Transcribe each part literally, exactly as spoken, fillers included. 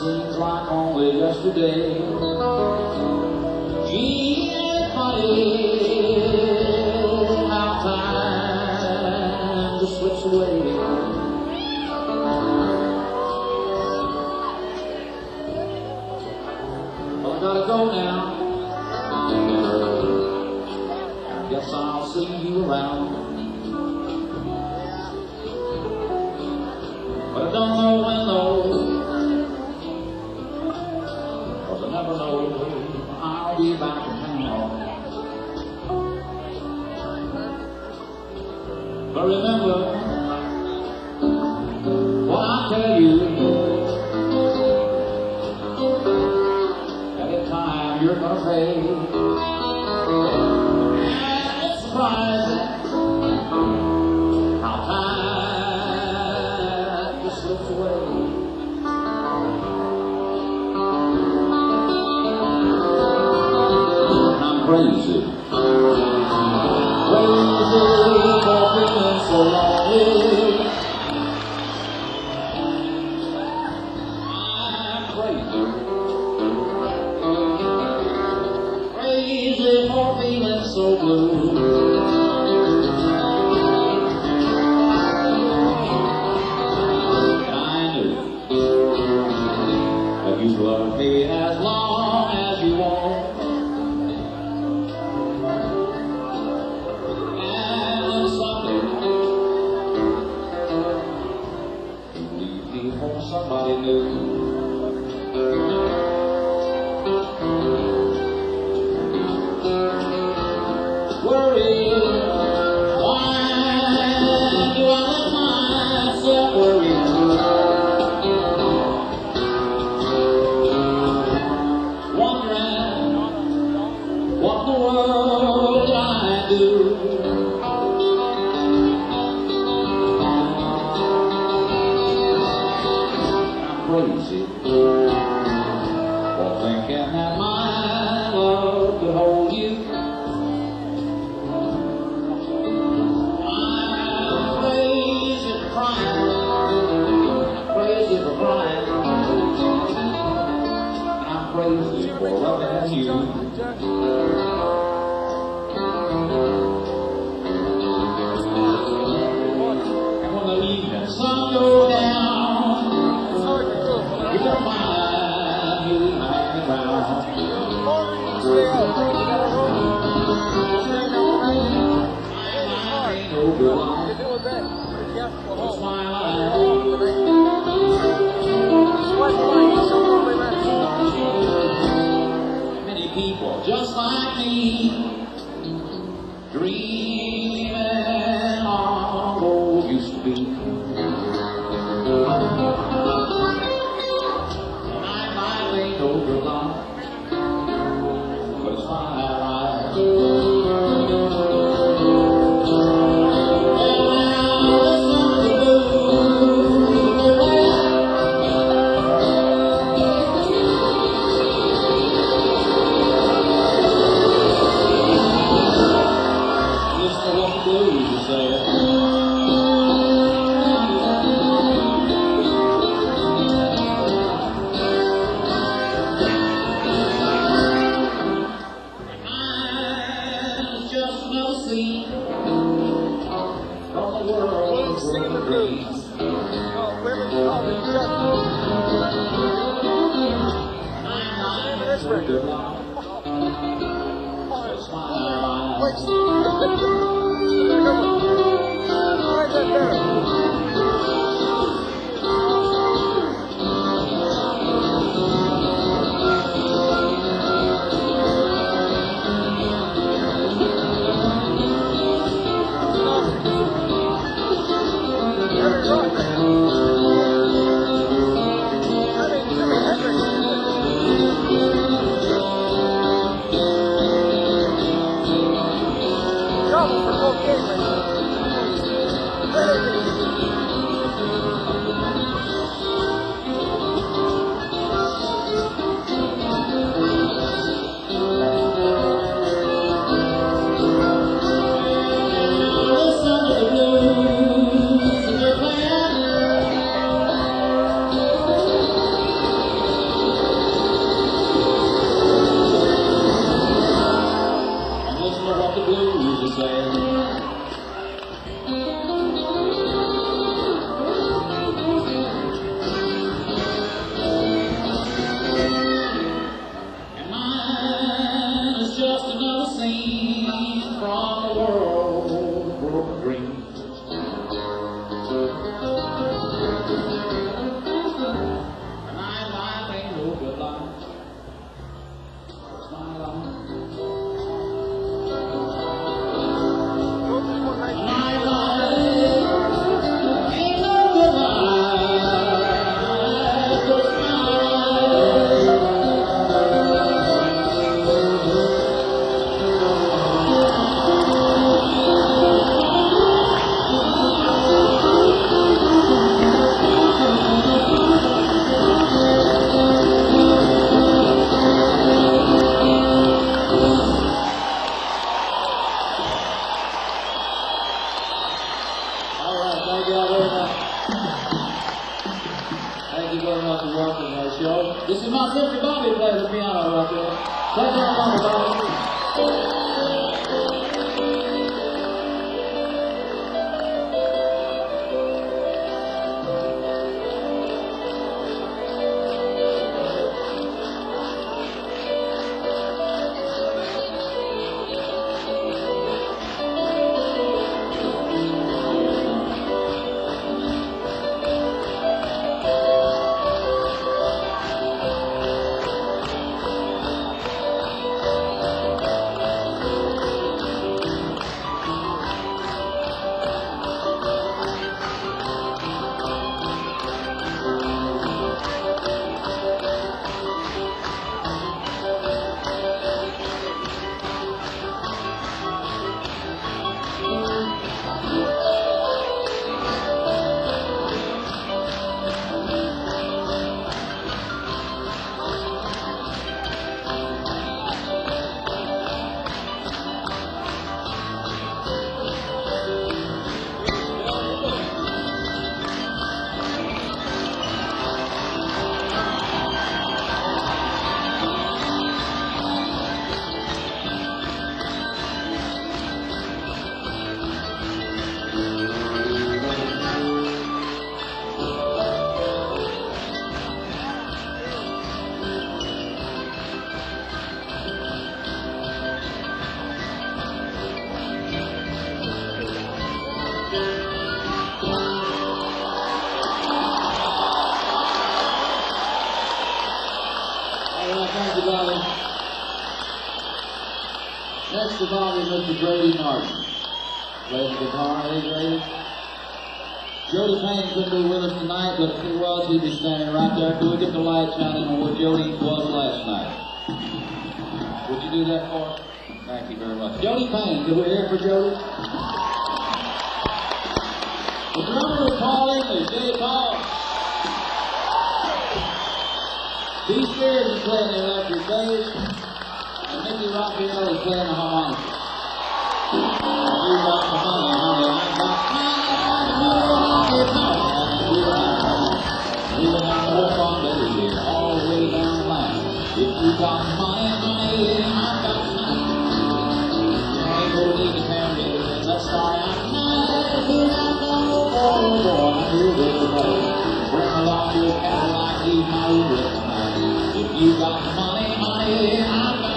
seems like only yesterday. Gee, it's funny how time just slips away. Well, I gotta go now. I guess I'll see you around. But I don't know when though, 'cause I never know when I'll be back in town. But remember what I tell you, every time you're gonna pay. And it's surprising how time just slips away. I'm crazy, crazy for feeling so lonely. I'm crazy, crazy for feeling so blue. You love me as long as you want, and someday you leave me for somebody new. Worry, why do I let myself worry? What in the world did I do? I'm crazy for thinking that my love could hold you. I'm crazy for crying, I'm crazy for crying, I'm crazy for loving you. And when the evening sun goes down, you're mine, you hang me round. I ain't no good on, that's why I many people just like me, dreaming of old used to be. And I might ain't no good long, but it's fine, alright. Blues, you say it. I'm just no scene from the world of dreams. I'm not so good long. That's my life. Thank you very much for watching our show. This is my sister Bobby plays the piano right there. Play that along, Bobby. Next to Bobby, Mister Grady Martin. Plays the guitar, hey Grady. Jody Payne couldn't be with us tonight, but if he was, he'd be standing right there. Could we get the light shining on where Jody was last night? Would you do that for us? Thank you very much. Jody Payne, could we hear for Jody? The drummer is Paul English. Hey, Paul. Steve Spears is playing the electric bass. Mickey Raphael is playing the harmonica. You got the money, honey, I got money. We went out to work on Betty here, all the way down the line. If you got money, honey, I got money. You ain't gonna need to carry it. Let's start out tonight. Here I go, oh boy, here we go. Bring along your Cadillac, leave my Uber tonight. If you got money, honey, I got money.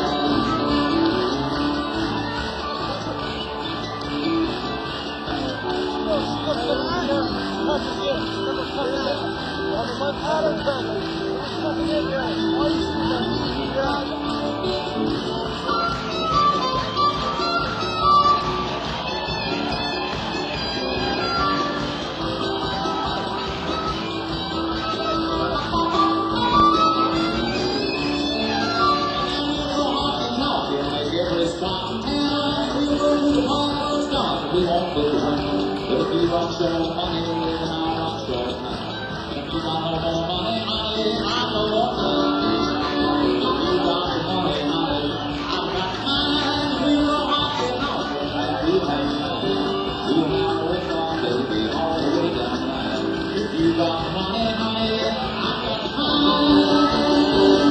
We won't put the money, but if you don't show money, then I'll not show money. If you got no more money, honey, I know what money. If you got the money, honey, I've got mine. We were rocking off and we hang money. We have a song, baby, all the way down the line. If you got money, honey, I've got mine.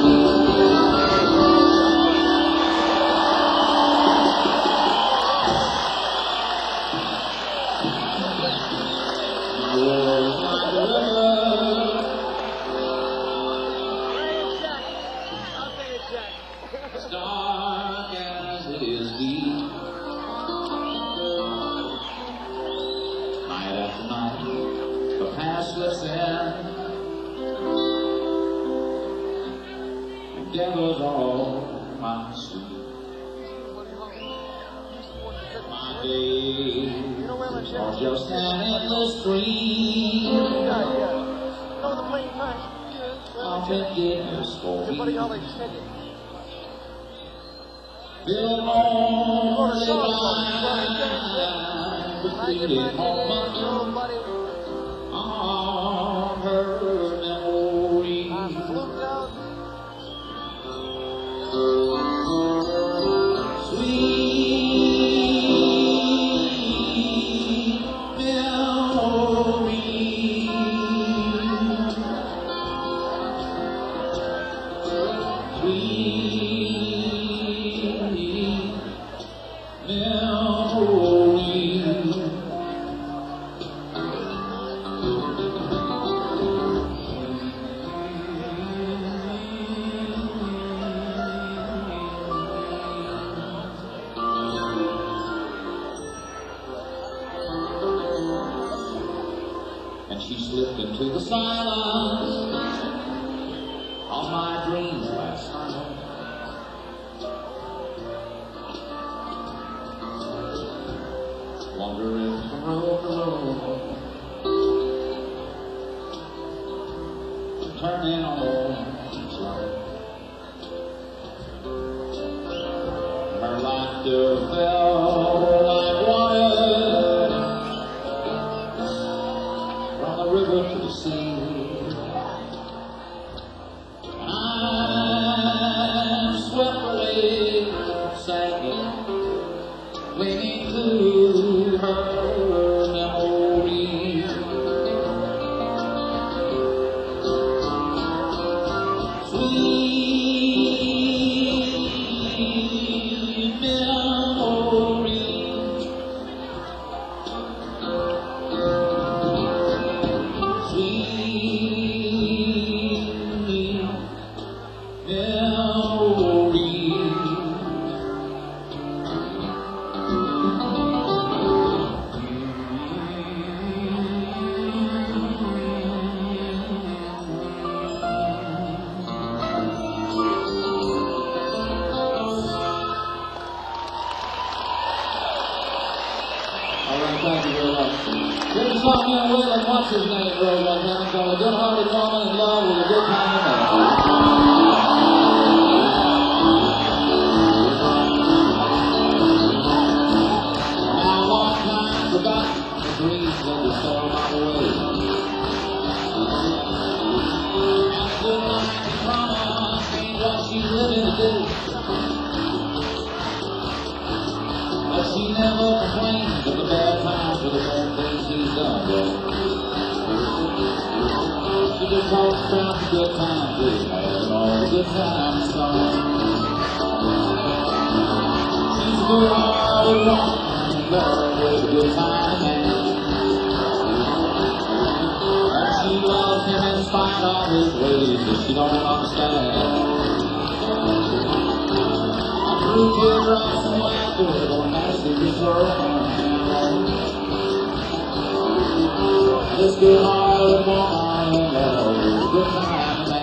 As dark as it is deep, night after night, the past slips in, and devils all my sleep. My days are just an endless stream of forgiveness for me. Build on the line, between home on her memory. Sweet memory. silence of my dreams last night. Wandering from road to road, turning on each light. Her laughter fell like water from the river to the sea. I swept away sadly, clinging to her memory. Sweet memory, sweet memory. All right, thank you very much. Here's a song here with, what's his name, Rose, right now, called A Good-Hearted Woman in Love with a Good Time in Love. Now, one time forgotten the dreams that we saw by the way. And good night and promise ain't what she's living to do. But she never complains of the bad times or the bad things she's done. She just talks about the good times we've had and all the good times gone. She's a good-hearted woman in love with a good time man. And she loves him in spite of his ways that she don't understand. Through teardrops and laughter, don't ask if it's her hand. This good-hearted woman in love with a good time man.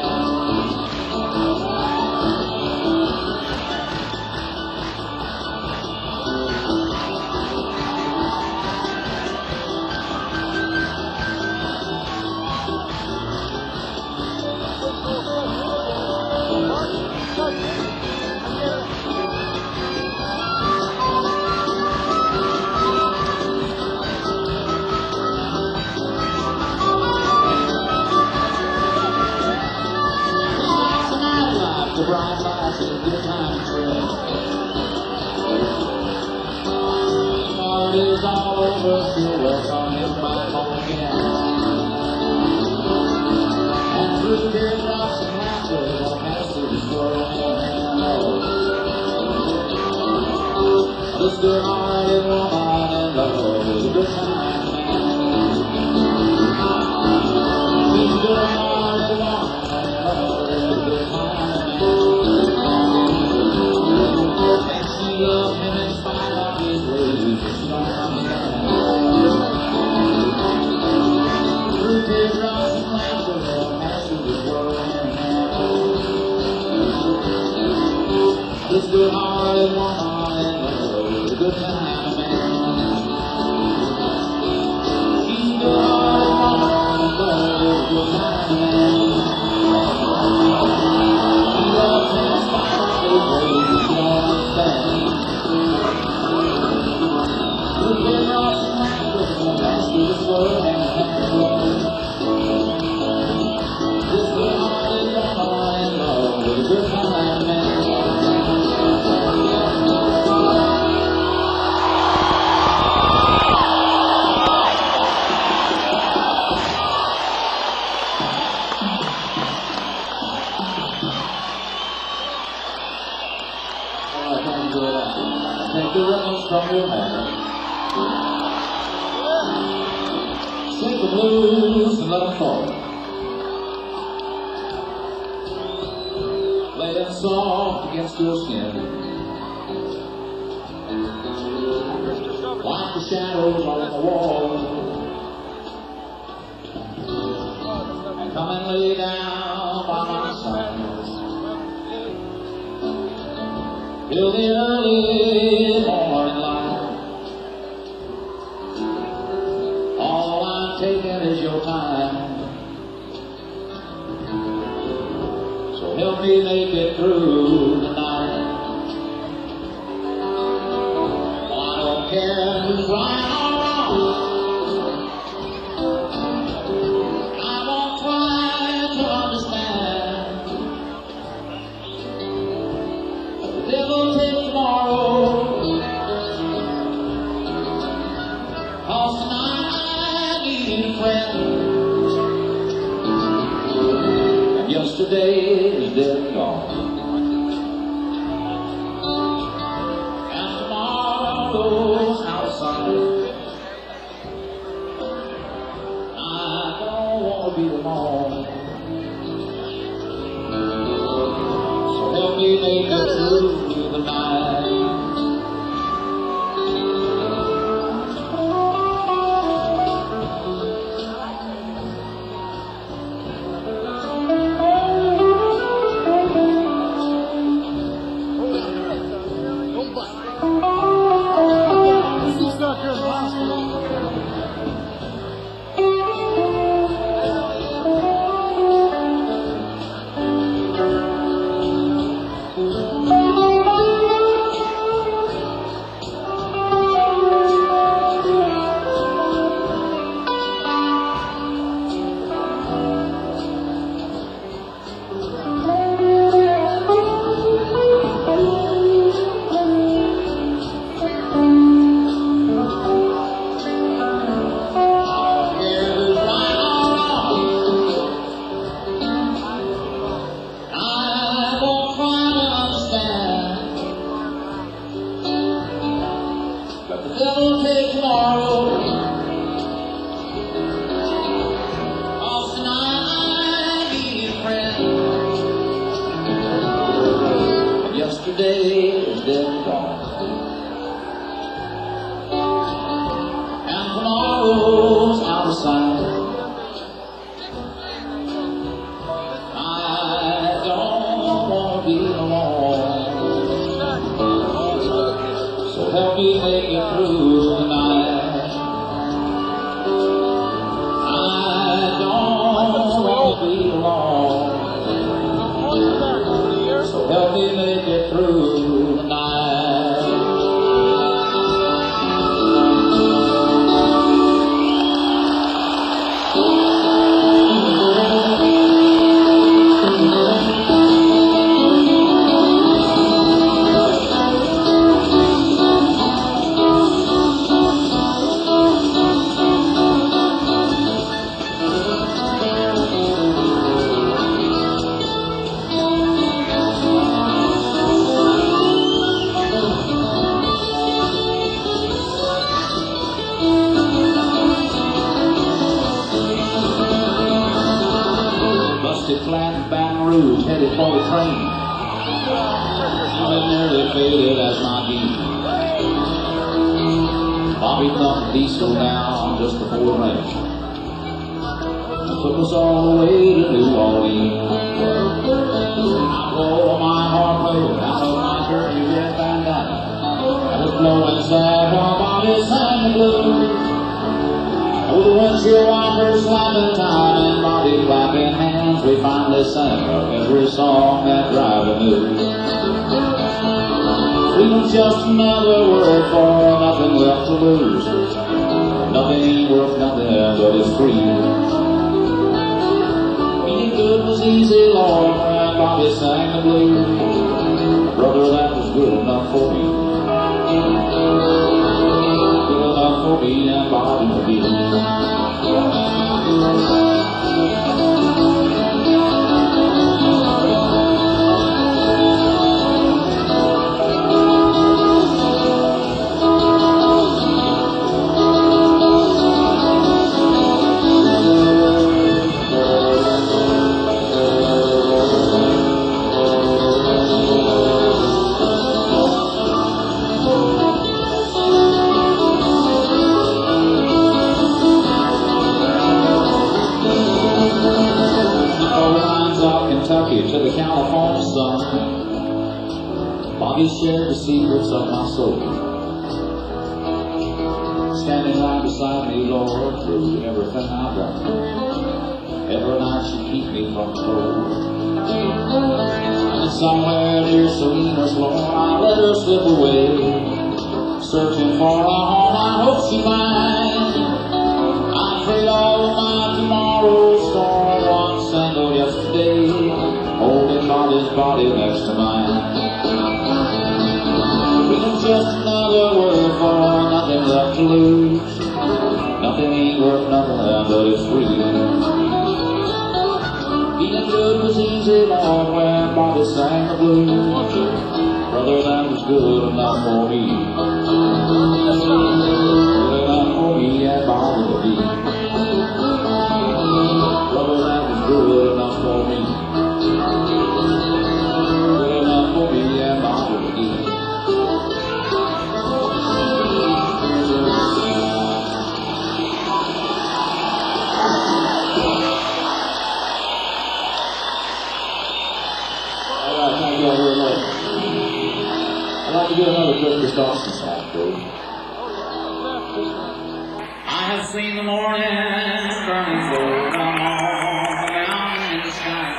The bright lights and good time trip. Party's all over, still welcome him back home again. And through teardrops and laughter, don't pass through this world hand in hand. This good-hearted woman in love with a good time man. This good-hearted woman in love with a good time man. Love him in spite of his ways, it's not understand. Through teardrops and laughter, they'll pass through this world hand in hand. This good-hearted woman in love with a good time man. She's a good-hearted woman in love with a good time man. She loves him in spite of his ways, it's not understand. This world and this good-hearted woman in love with a good time man. All right, thank you very much. Take the ribbons from your hair. Shake the blues and let them fall. Lay them soft against your skin. Like the shadows on the wall. come and lay down by my side till the early morning light. All I'm taking is your time, so help me make it through the night. Oh, I don't care who's right or wrong, devil take tomorrow, 'cause tonight I need a friend, and yesterday is dead and gone, and tomorrow's outside. I don't want to be alone, so help me make it through the night. Let the devil take tomorrow, 'cause tonight I need a friend, and yesterday is dead and gone, and tomorrow's out of sight. I don't want to be alone, so help me make it through the night. I don't want to be alone, so help me make it through the night. Flat Baton Rouge, headed for the train. I've been nearly faded as my deed. Bobby thumped diesel down just before the rain. Took us all the way to New Orleans. I pulled my heart rate out of my dirty red bandana. I was blowing sad while Bobby sang the blues. Oh, the windshield wipers slapping time and Bobby clapping hands, we finally sang up every song that driver knew. Freedom's just another word for nothing left to lose. Nothing ain't worth nothing but it's free. Being good was easy, Lord, when Bobby sang the blues. Brother, that was good enough for me. Good enough for me and Bobby to be. California to the California sun. Bobby shared the secrets of my soul. Standing right beside me, Lord, through everything I've done. Every night she keep me from the cold. And somewhere near Selena's lawn, I let her slip away, searching for a home I hope she finds. I trade all my tomorrows for one single yesterday, holding Bobby's body next to mine. Freedom's just another word for nothing left to lose. Nothing ain't worth nothing, but it's free. Feeling good was easy, Lord, when Bobby sang the blues. Brother, that was good enough for me. Good enough for me and Bobby to be. Brother, that was good enough for me. Good enough for me and Bobby to be. I'd like to do another Christmas Dawson song, please. I have seen the morning burning gold on the mountain in the sky.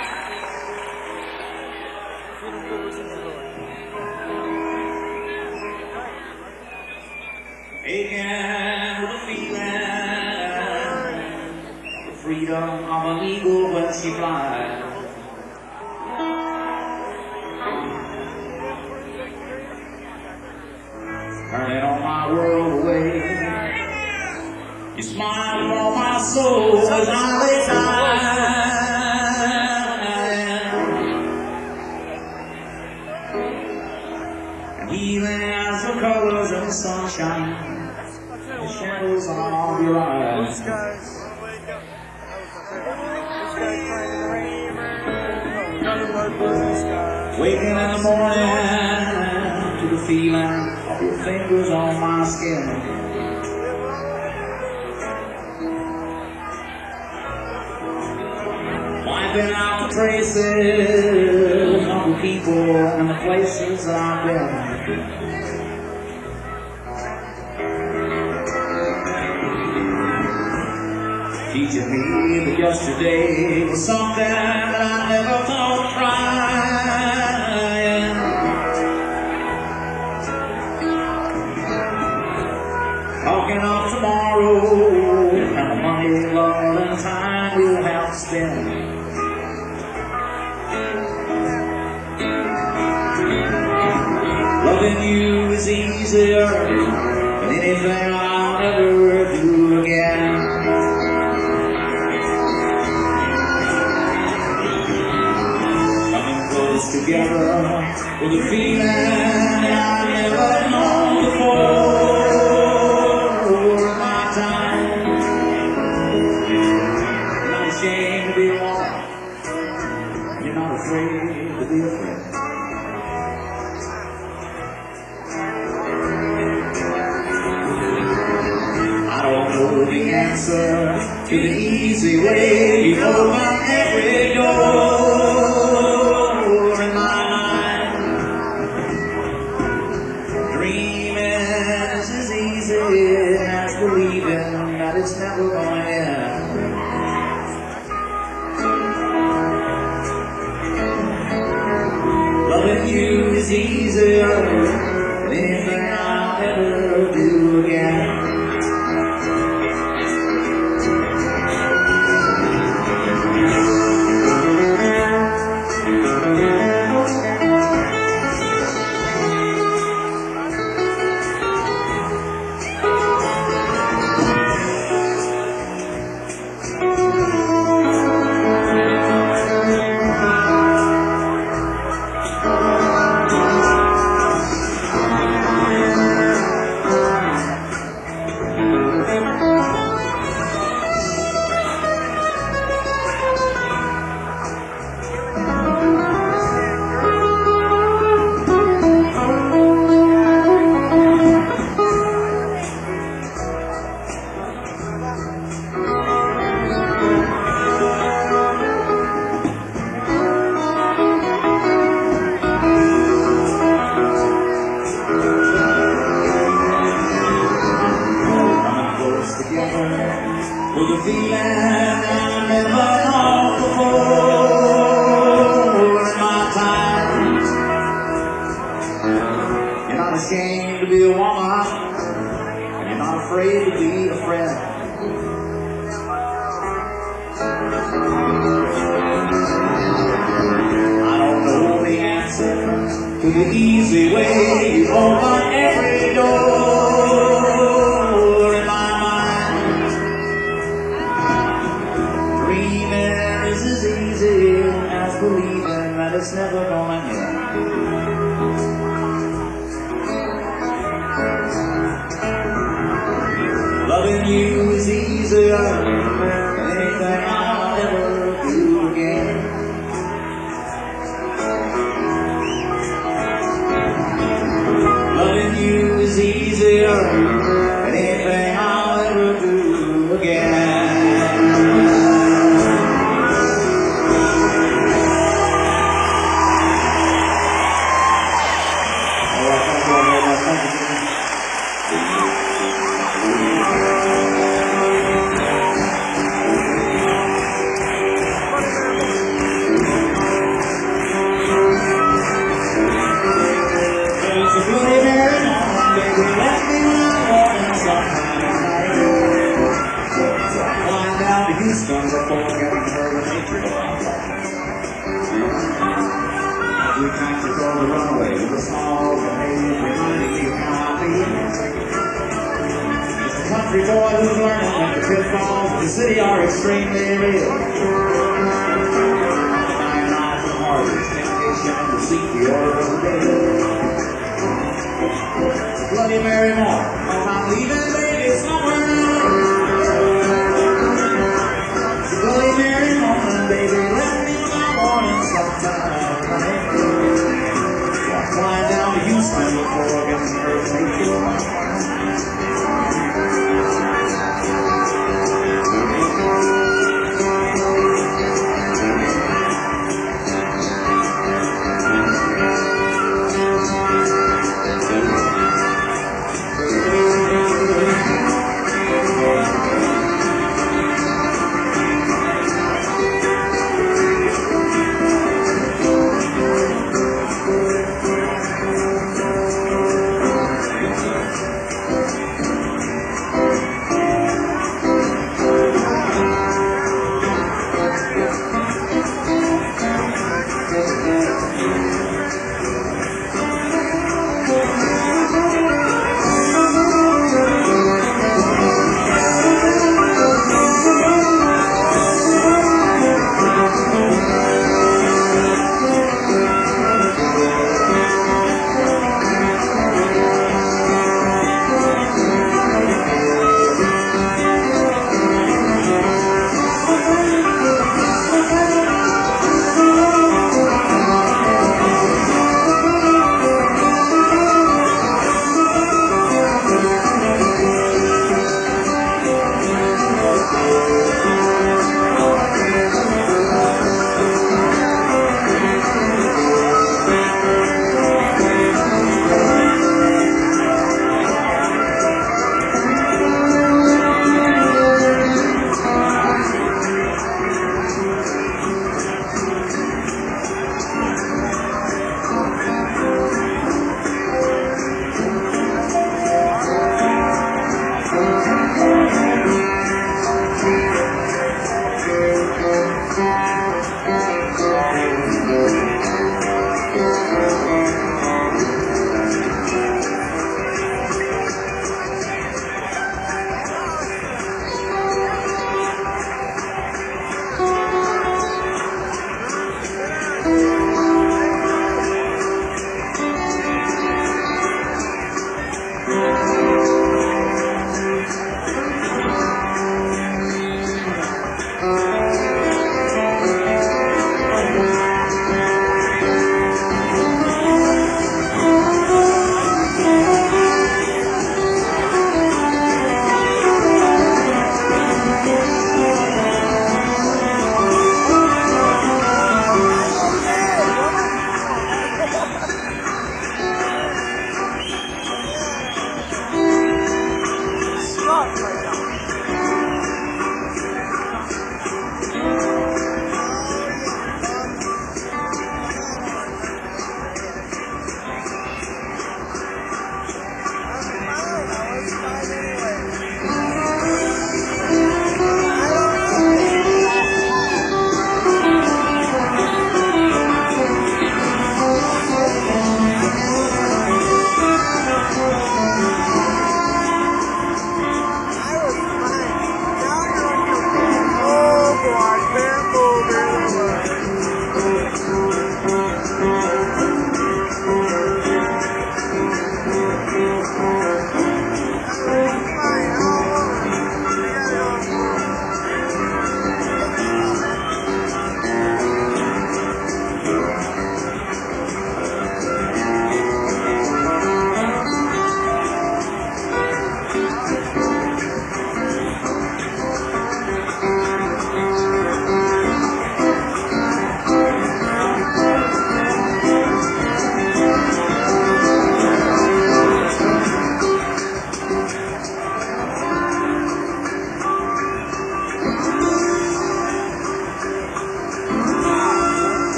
Aching with the feeling, the freedom of an eagle when she flies. Turning all my world away. You smile on my soul as I lay down. And even as the colors of the sunshine, the shadows on your eyes. Waking in the morning to the feeling of your fingers on my skin. Wiping out the traces of the people and the places that I've been. Teaching me that yesterday was something that I never thought of trying. Talking of tomorrow and the money, love, and time we'll have to spend. Loving you is easier than anything I'll ever do again. Coming close together with a feeling I've never known before. Ashamed to be alone. You're not afraid to be a friend. I don't know the answer to the easy way. You open every door in my life. Dreaming is as easy as believing that it's never gonna end. Loving you is easier than anything I'll ever do again. the easy way. You open every door in my mind. Dreaming is as easy as believing that it's never gonna end. Loving you is easier than anything I'll ever do again. Loving you is easier than anything I'll ever do again. All right, thank you all very much. Thank you. Houston before getting her with hatred of our we can't control the runaway with a small grenade reminding me of how I feel. It's a country boy who's learning that the pitfalls of the city are extremely real. Iron off the hardest temptation and deceit, the order of the day. It's a Bloody Mary more, cause I'm leaving baby somewhere now. Bloody Mary morning, baby, let me in my morning sometime. I'm flying down to Houston before I get some earthquake.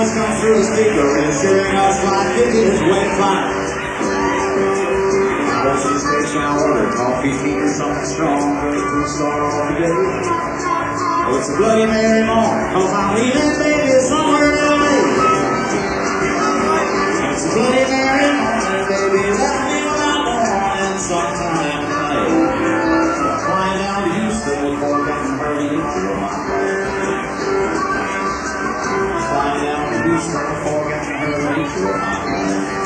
voice comes through the speaker, reassuring us like it is wedding flowers. Horses fish shower, coffee, tea, or something strong. We'll start off the day. Oh, it's a Bloody Mary morning, cause I'm leaving baby somewhere in L A. It's a Bloody Mary morning, baby, left me without morning sometime tonight. So I'm flying down to Houston before getting hurried into my plane. Flying down to Houston before getting hurried into my plane.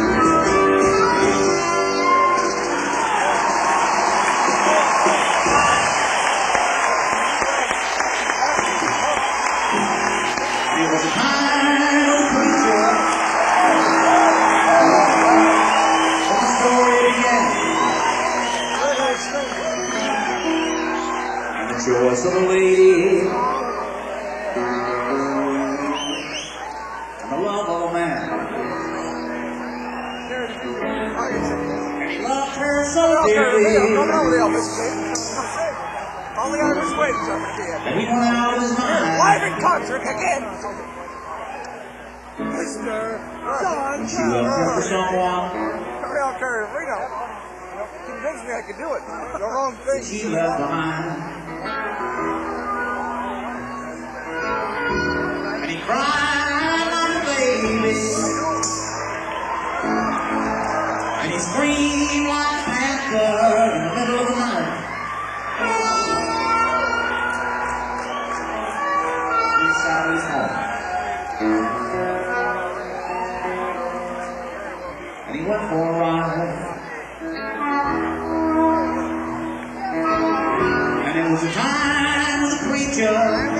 Choice of a lady and the love of a man, and he loved her so dearly, and he went out of his mind. Live in concert again, Mister John. She loved her for someone. Hurry on, Curry, Reno. Convince me I can do it. The wrong thing. She left behind. And he cried like a baby, and he screamed like a panther in the middle of the night. He sat his home, and he went for a ride. And it was a time with a preacher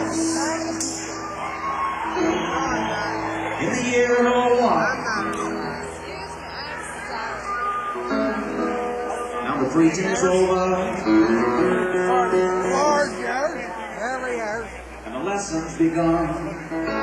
in the year oh one. Now the preaching is over, and the lesson's begun.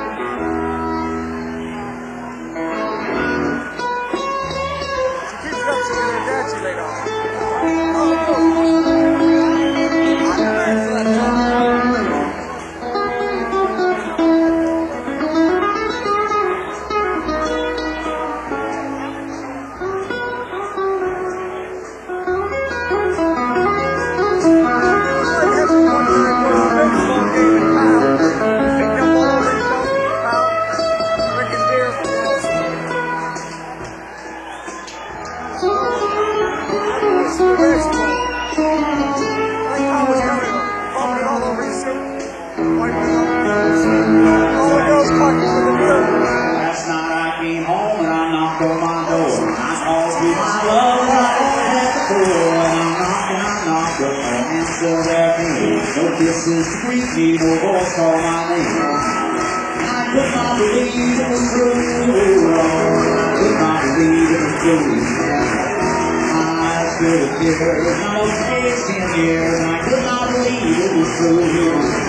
Last night I came home and I knocked on my door. I called to my love right at the door, and I knocked and I knocked, but no answer there came. No kisses to greet me, no voice call my name. And I could not believe it was true. I could not believe it was true. My eyes filled with tears. I was aged ten years, and I could not believe it was true.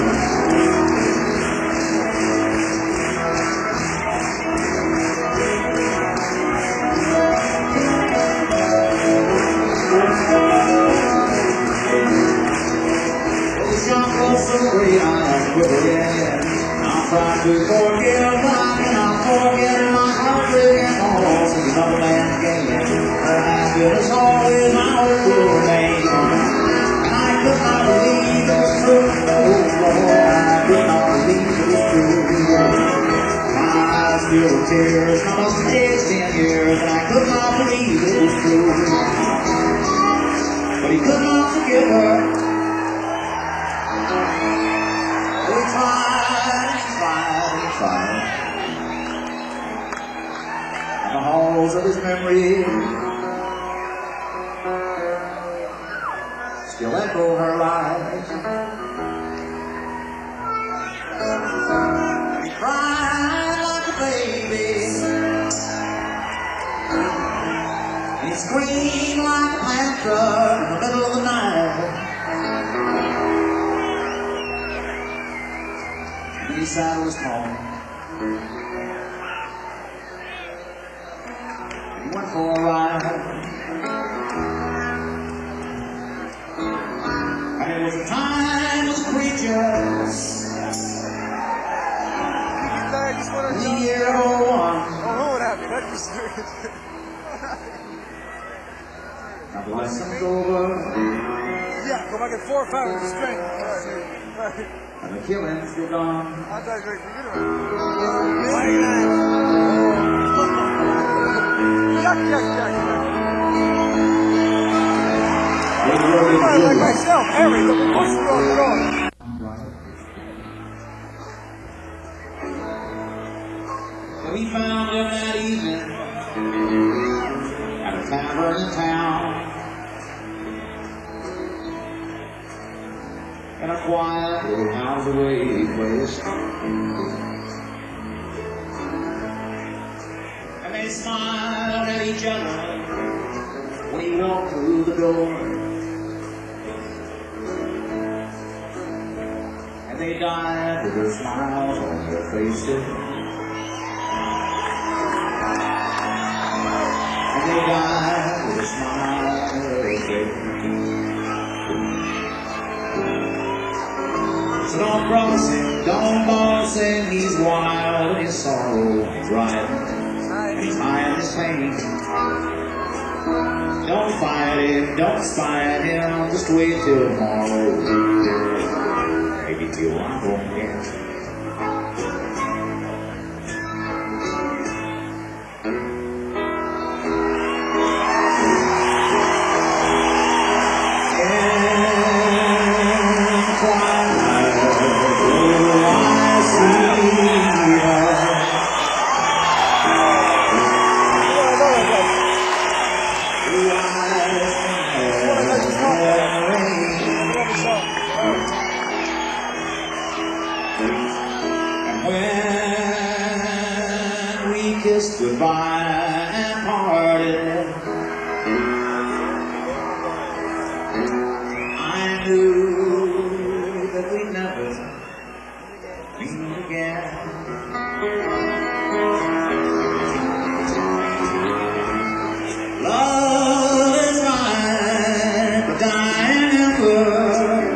I'm trying to forget, but I cannot forget my heartbreaking all. So another man again, her happiness always my will remain. And I could not believe it was true, oh Lord, I could not believe it was true. My eyes filled with tears, I must have aged ten years, and I could not believe it was true. But he could not forgive her. He tried, he tried, he tried. In the halls of his memory still echo her lies. He cried like a baby, he screamed like a panther in the middle of the night. He saddled his pony. He went for a ride. And it was a time with preachers Now the lesson's over. Yeah, go back at four or five with the string. Right. Right. And the killing's begun. I'll tell you, forget about it. Yuck, yuck, yuck, yuck. I like myself, Harry, look at what's going on. So he found him that evening at a tavern in town, in a quiet little out-of-the-way place. And they smiled at each other when he walked through the door. And they died with their smiles on their faces. And they died with a smile on their faces. So don't cross him, don't boss him, he's wild in his sorrow, he's riding, he's high in his pain. Don't fight him, don't spite him, just wait till tomorrow. Maybe till I'm going again. When we kissed goodbye and parted, I knew that we'd never meet again. Love is like a dying ember.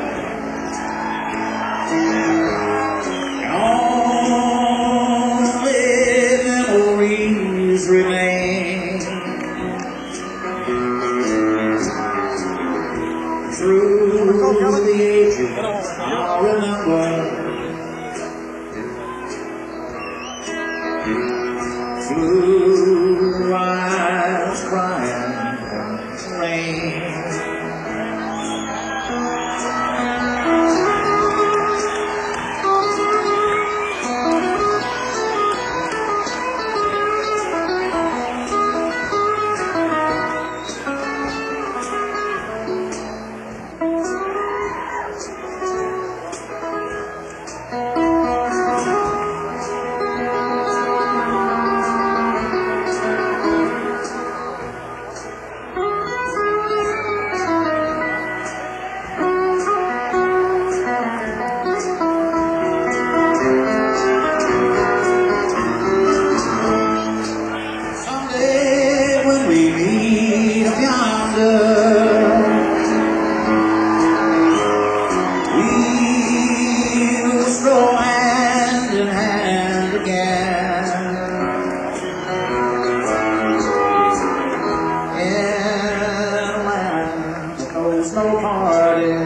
Remain through the ages, I'll remember. Blue eyes crying in rain. No party.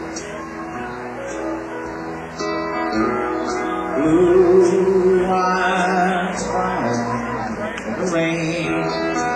Blue eyes crying in the rain.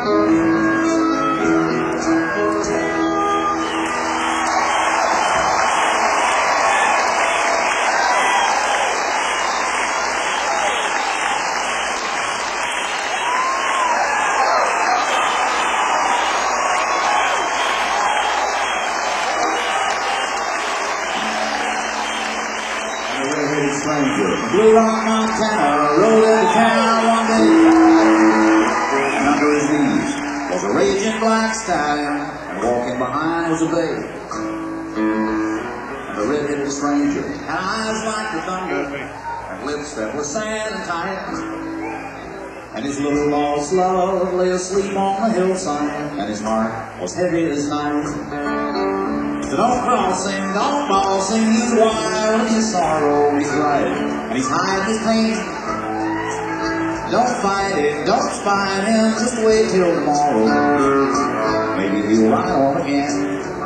Stranger, Blue Rock, Montana, rode into town one day, and under his knees was a raging black stallion, and walking behind was a bay. And the red-headed stranger had eyes like the thunder, and lips that were sad and tight, and his little lost love lay asleep on the hillside, and his heart was heavy as night. So don't cross him, don't boss him, he's wild in his sorrow, he's right, and he's hiding his pain. Don't fight it, don't spite him, just wait till tomorrow. Maybe he'll ride on again.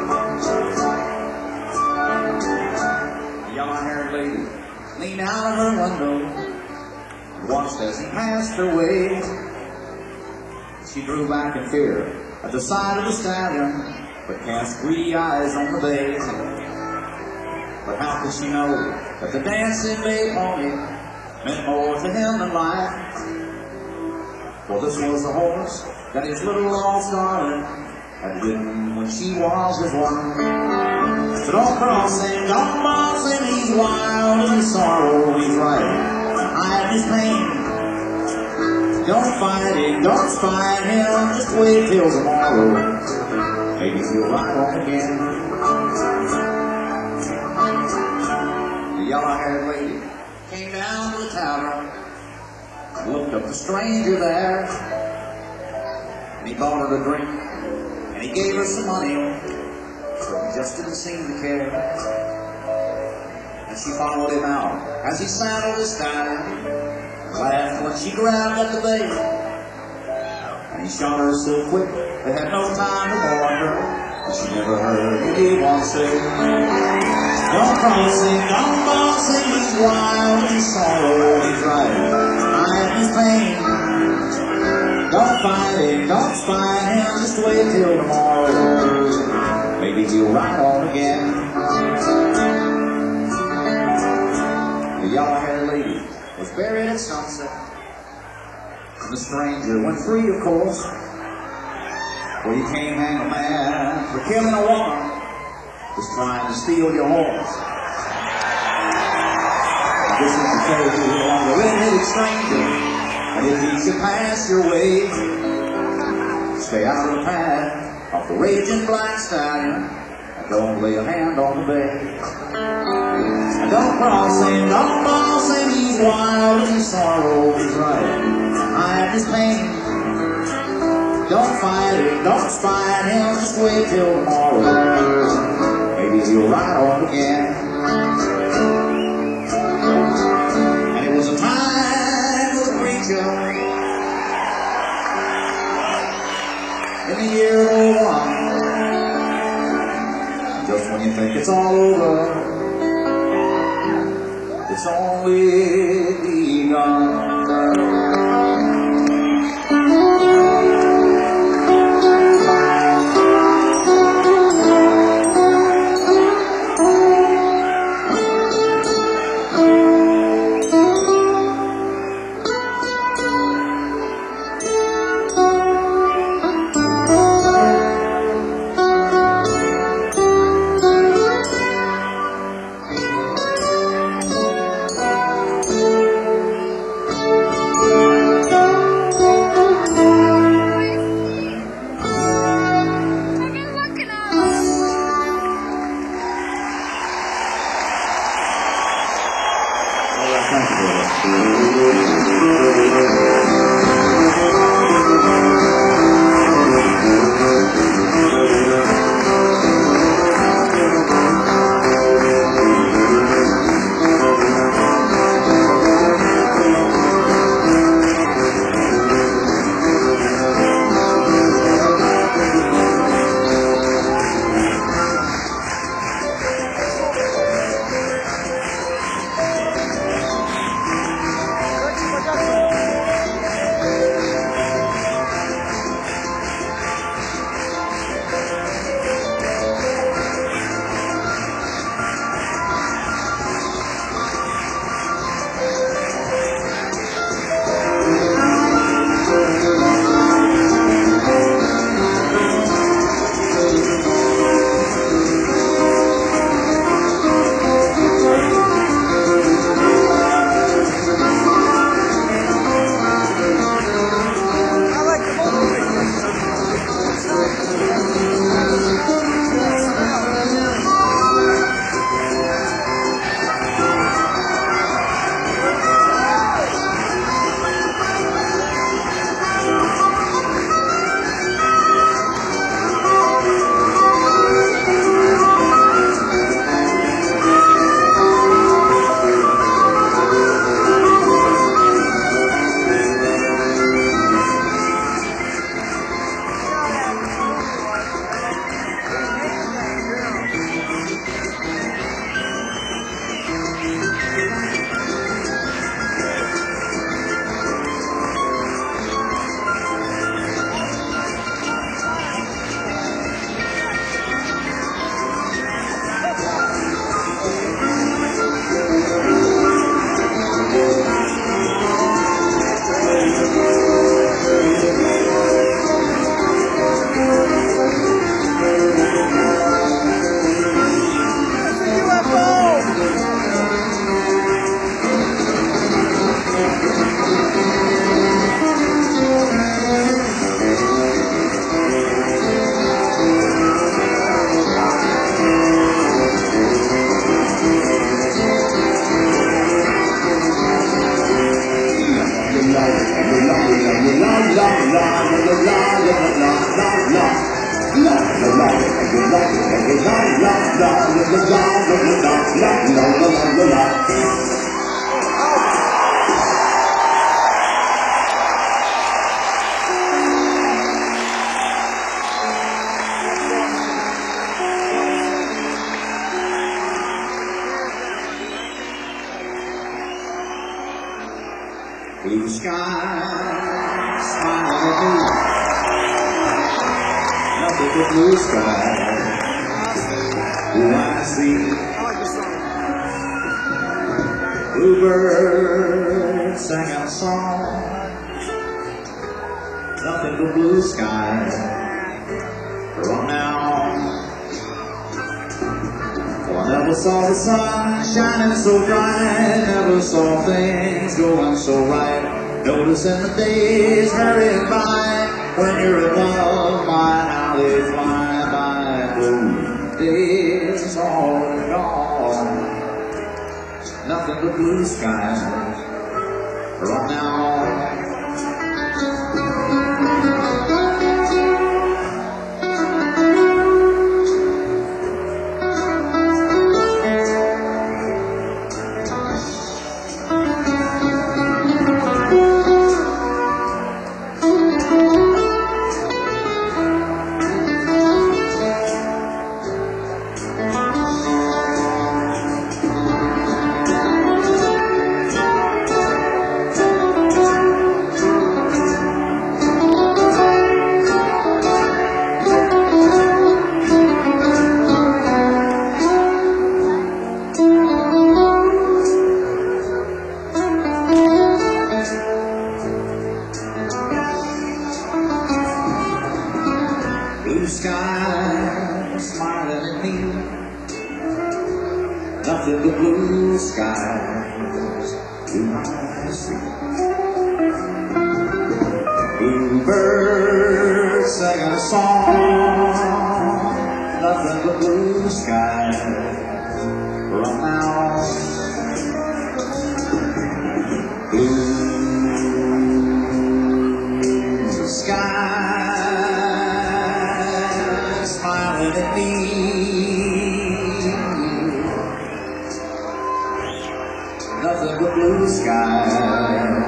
The yellow-haired lady leaned out of her window and watched as he passed her way. She drew back in fear at the sight of the stallion, but cast greedy eyes on the bay. But how could she know that the dancing bay pony meant more to him than life? For this was the horse that his little lost darling had ridden when she was his wife. So don't cross him, don't boss him, he's wild in his sorrow, he's right, hide his pain. Don't fight him, don't spite him, just wait till tomorrow. Maybe he'll ride on again. The yellow-haired lady came down to the tavern, looked up the stranger there, and he bought her a drink, and he gave her some money, but he just didn't seem to care. And she followed him out as he saddled his stallion, and laughed when she grabbed at the bait. And he shot her so quick, they had no time to warn her, and she never heard anyone say, don't cross him, don't boss him, he's wild, he's sorrow, he's right, hide his pain. Don't fight him, don't spite him, just wait till tomorrow. Maybe he'll ride on again. The yellow-haired lady was buried at sunset, and the stranger went free, of course. Well, you can't hang a man for killing a woman just trying to steal your horse. This is the fate of the red-headed stranger, and if he should pass your way, stay out of the path of the raging black stallion, and don't lay a hand on the bay. And don't cross him, don't boss him, he's wild, he's sorrow, he's right, hide his pain. Don't fight him, don't spite him, just wait till tomorrow. Maybe he'll ride on again. And it was a time for the preacher in the year oh one. Just when you think it's all over, it's only begun. Thank you, Blue skies smiling at me. Nothing but blue skies. Do I see? Bluebirds sang a song. Nothing but blue skies. Run now. Oh, I never saw the sun shining so bright. Never saw things going so right. Noticing the days hurrying by. When you're above my how they fly by. Blue days all gone. Nothing but blue skies. Run now. Blue skies smiling at me. Nothing but blue skies do I see. Bluebirds sing a song. Nothing but blue skies. Run out. Blue skies smiling at me. Nothing but blue skies.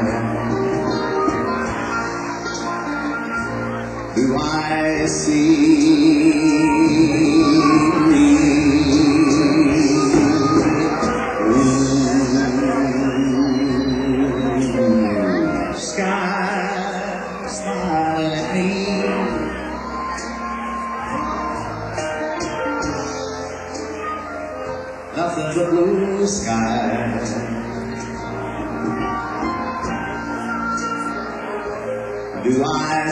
Do I see? Blue skies smiling at me. Nothing but blue skies. Do I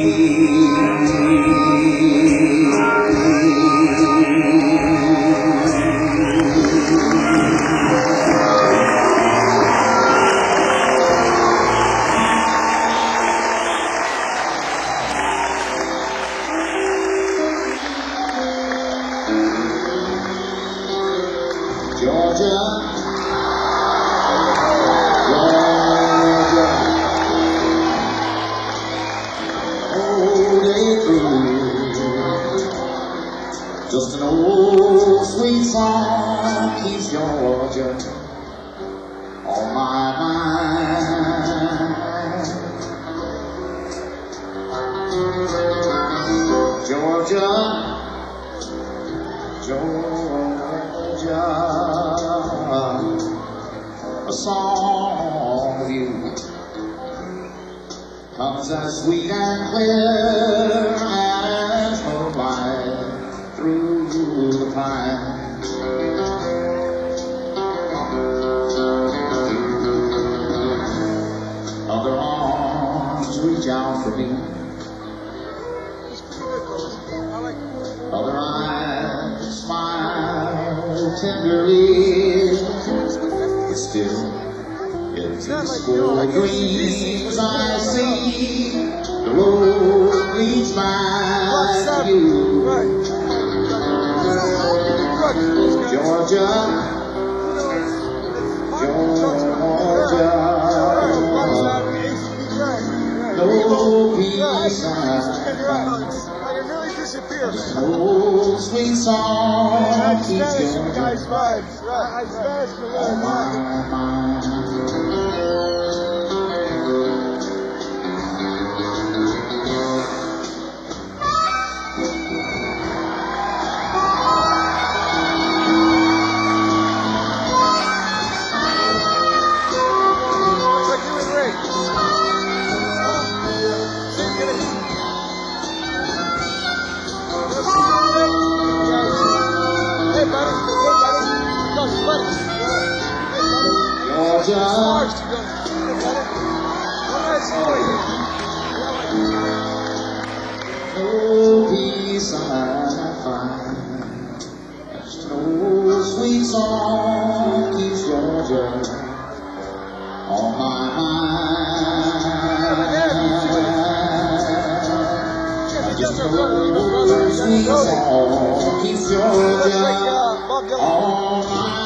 see? Georgia, Georgia, whole day through, just an old sweet song keeps Georgia on my mind. Georgia, Georgia, a song of you comes as sweet and clear as moonlight through the pines. Other arms reach out for me. Other eyes smile tenderly, but still in peaceful dreams I see the road leads back to you. Georgia, Georgia, no peace and old sweet song keeps Georgia on my mind. Like you and Ray. Georgia. No peace I find. There's no sweet song keeps Georgia on my mind. Just no sweet song keeps Georgia on my mind.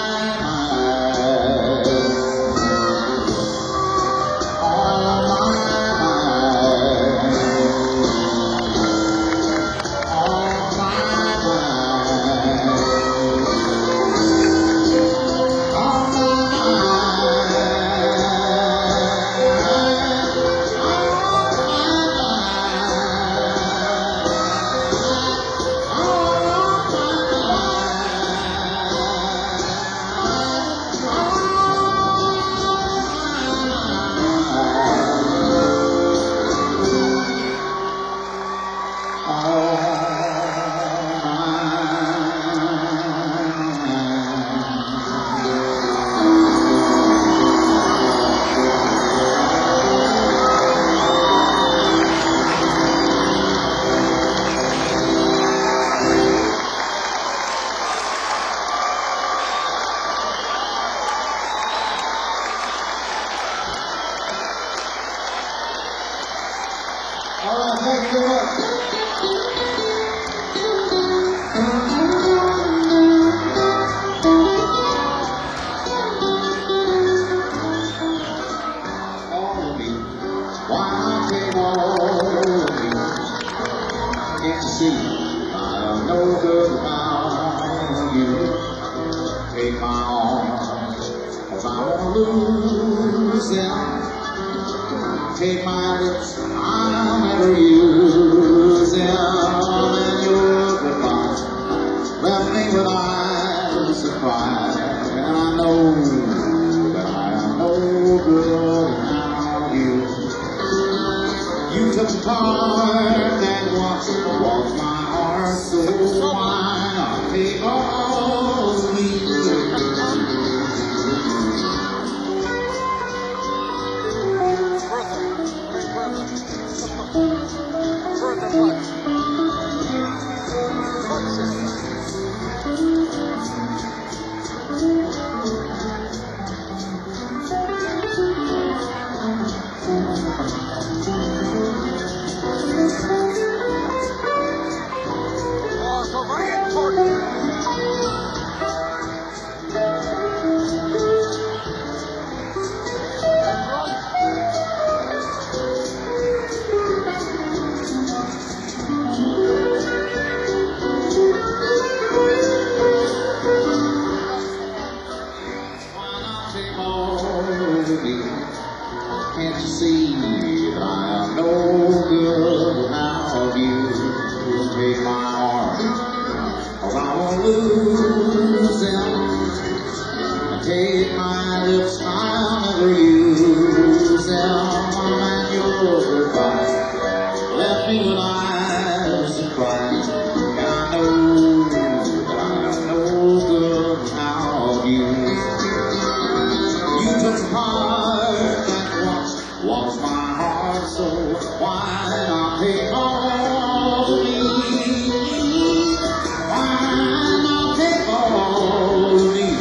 All right, thank you very much. All of me, why take all of me? Can't you see I'm no good without you? Take my arms, 'cause I won't lose them. Take my lips, I'll never use them. And your goodbye left me with eyes of surprise. And I know that I am no good without you. You took the part that once was my heart, so why not take all of me? Can't you see that I am no good without you? Take my arms, or I won't lose them. And take my lips, I'll never use them. And your goodbye left me with eyes of surprise. And I know that I am no good without you. You took the part that once was my heart, so why not take all of me? Why not take all of me?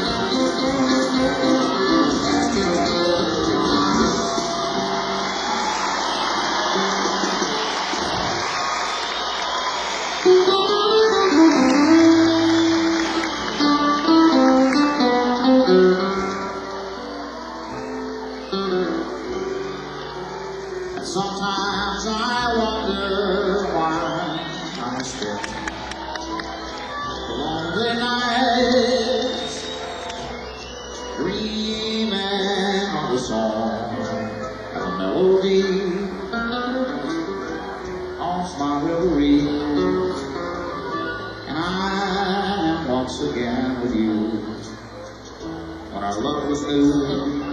Sometimes I wonder why I spend lonely nights dreaming of a song and a melody of my reverie, and I am once again with you when our love was new.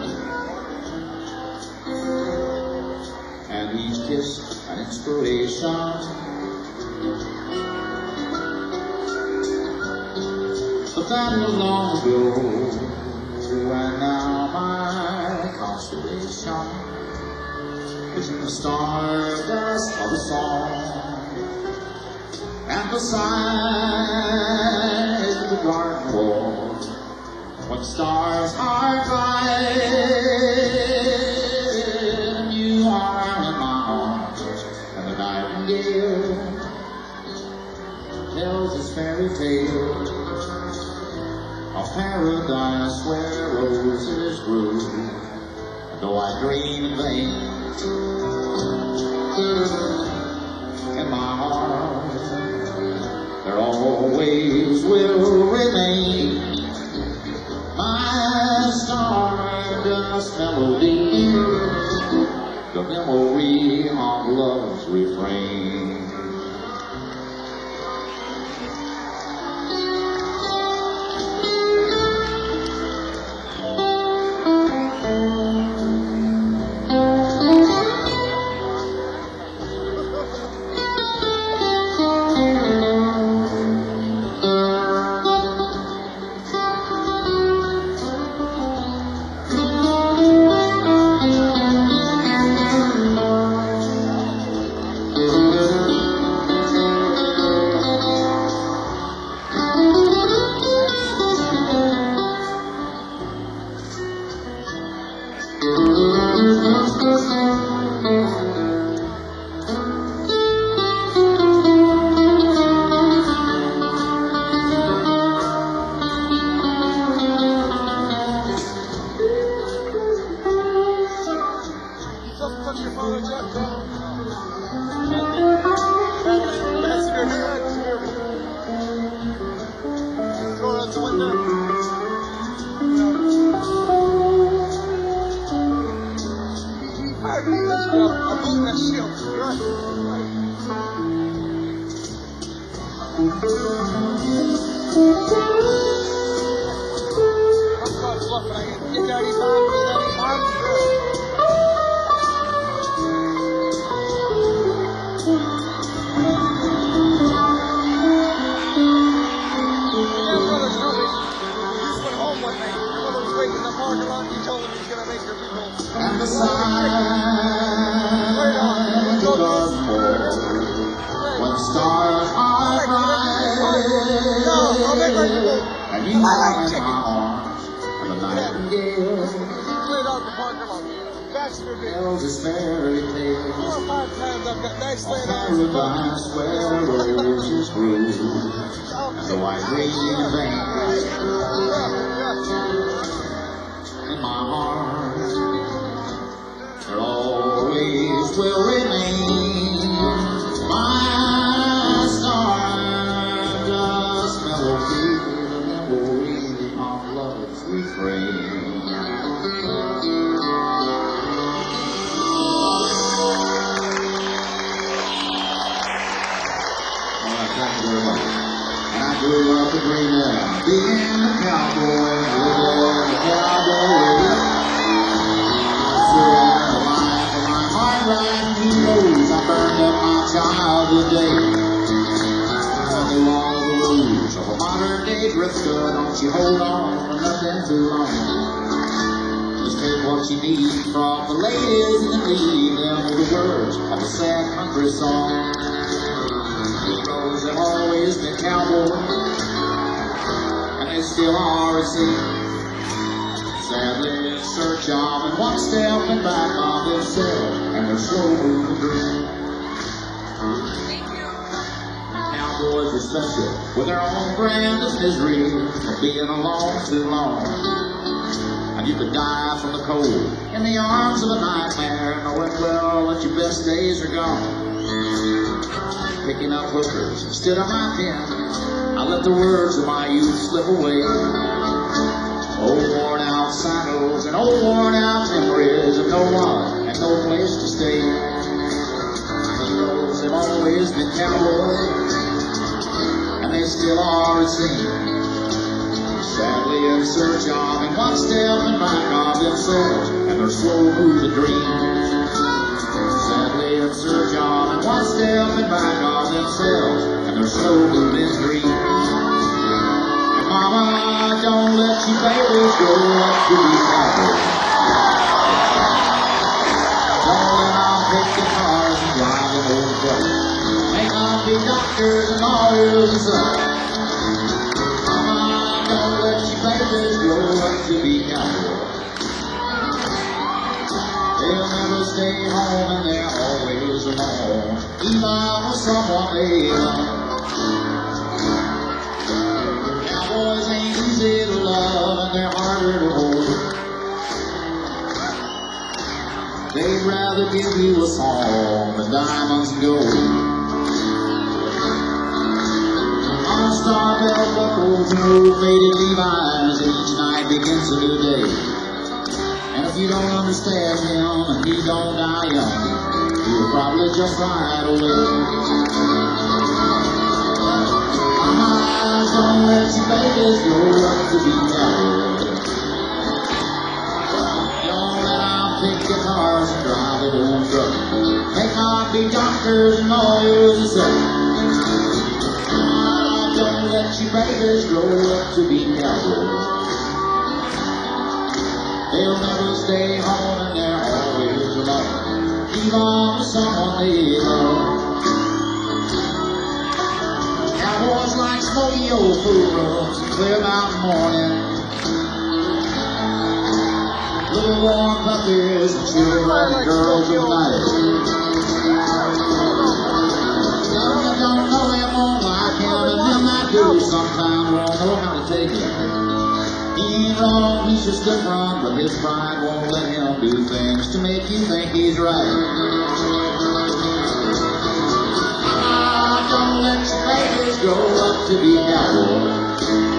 And each kiss an inspiration. But that was long ago, and now my shine. It's in the stardust of a song. And beside the garden wall, when stars are bright, and you are in my arms, and the nightingale tells his fairy tale of paradise where roses grew. And though I dream in vain, in my heart there always will remain my stardust melody, the memory of love's refrain. And beside the garden wall, when stars are bright, and you are in my arms, and the nightingale tells his fairy tale of paradise where roses grew. And though I dream in vain, in my heart there always will remain my stardust melody, the memory of love's refrain. All right, thank you very much. And I grew up a dreamer, being a cowboy, living a cowboy. Who knows I burned up my childhood days. Follow all the rules of a modern day drifter. Don't you hold on for nothing too long. Just take what you need from the ladies and leave them with the words of a sad country song. Heroes have always been cowboys, and they still are it seems. Sadly in search of and one step and back of themselves and their slow moving dream. Cowboys are special with their own brand of misery for being alone too long. And you could die from the cold in the arms of a nightmare, knowing well that your best days are gone. Picking up hookers instead of my pen, I let the words of my youth slip away. Old worn out saddles and old worn out memories of no one and no place to stay. Heroes have always been cowboys, and they still are it seems. Sadly in search of and one step and back of themselves and their slow moving dreams. Sadly in search of and one step and back of themselves and their slow moving dreams. Mama, don't let your babies grow up to be cowboys. They'll never stay home and they're always alone, even with someone they love. Cowboys ain't easy to love and they're harder to hold. They'd rather give you a song than diamonds and gold. All-star belt buckles and old faded Levi's, and each night begins a new day. And if you don't understand him and he don't die young, he'll probably just ride away. Eyes don't let you babies grow up to be cowboys. Don't let them pick guitars and drive their own truck. They might be doctors and lawyers and such. Don't let your babies grow up to be cowboys. They'll never stay home and they're always alone, even with someone they love. Cowboys like smoky old food rooms and clear mountain mornings, little warm puppies and children, girls at night. Some that don't know him won't like him, and them that do sometimes won't know how to take him. He ain't wrong, he's just different, but his pride won't let him do things to make you think he's right. Ah, don't let your babies grow up to be cowboys.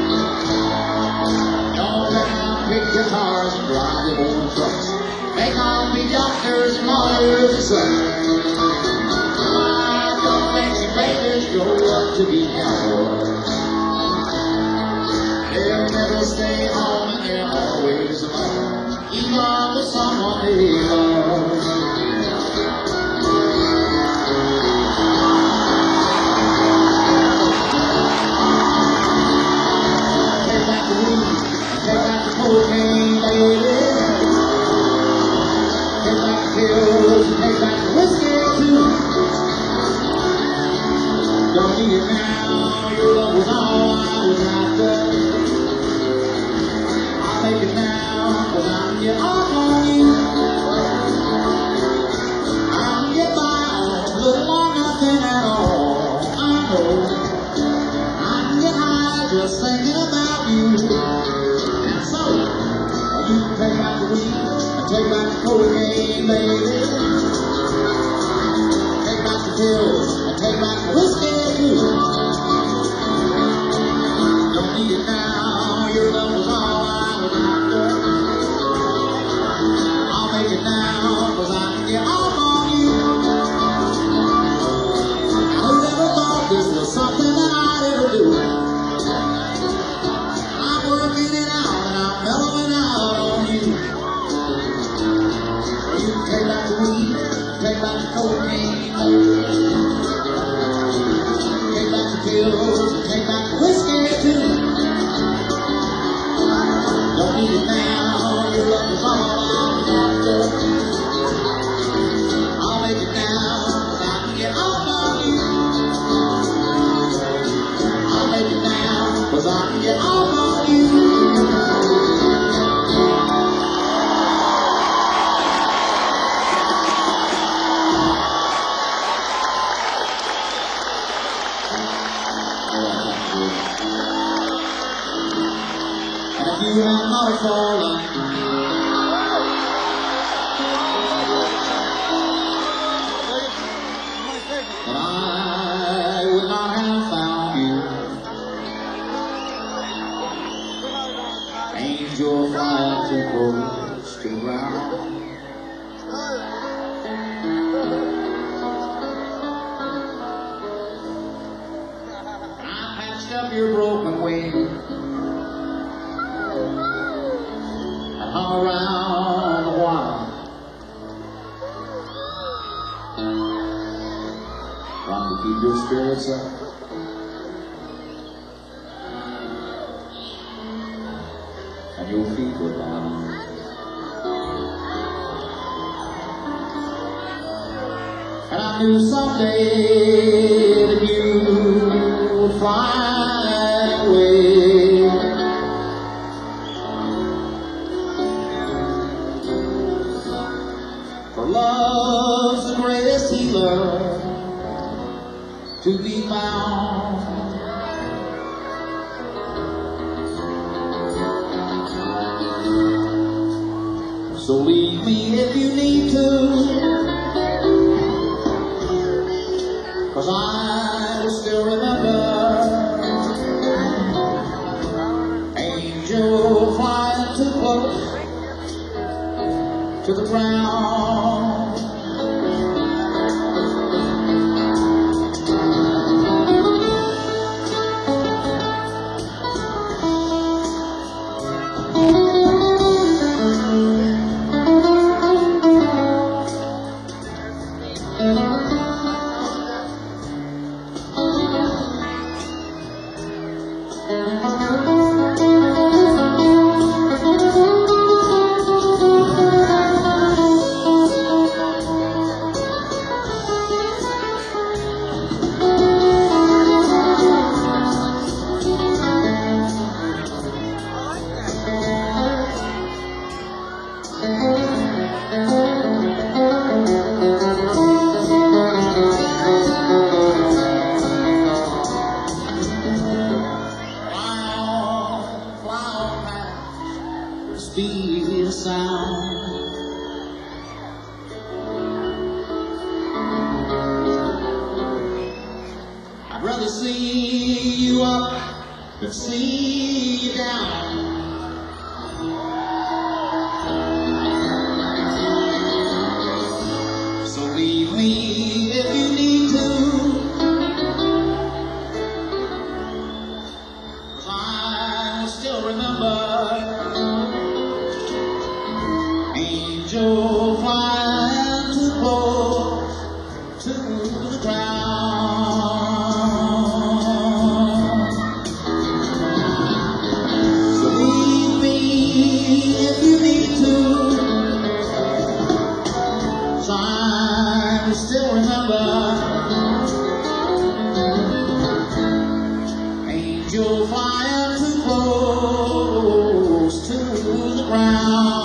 Don't let them pick guitars and drive their own trucks. They can't be doctors and lawyers and such. Ah, don't let your babies grow up to be cowboys. They'll never stay home and they're always alone, even with someone they love. Take back the weed, take back the cocaine, baby. Take back the pills, take back the whiskey too. Don't need it now, your love was all I was after. Take it now, cause I can get off on you. I can get by on little or nothing at all. I know I can get high just thinking about you. And so, you can take back the weed and take back the cocaine, baby. Take back the pills and take back the whiskey too. Don't need it now, your love was all I I'll make it now, cause I can get off on you. Now who ever thought this was something that I'd ever do? I'm working it out and I'm mellowing out on you. Well, you can take back the weed, take back the cocaine, take back the pills, and take back the whiskey too. Don't need it now, your love is all I'm after. I'll make it now, cause I can get off on you. I'll make it now, cause I can get off on you. And if you have not fallen, but I would not have found you. Angel flying too close to the ground. I patched up your broken wing and hung around a while, trying to keep your spirits up. And your feet were down. And I knew someday that you would find a way. Love's the greatest healer to be found. So leave me if you need to, 'cause I will still remember. Angel flying too close to the ground. Speed of sound. I'd rather see you up than see you down. So leave me if you need to, 'cause I will still remember. Angel flying too close to the ground. So leave me if you need to, 'cause I will still remember. Angel flying too close to the ground.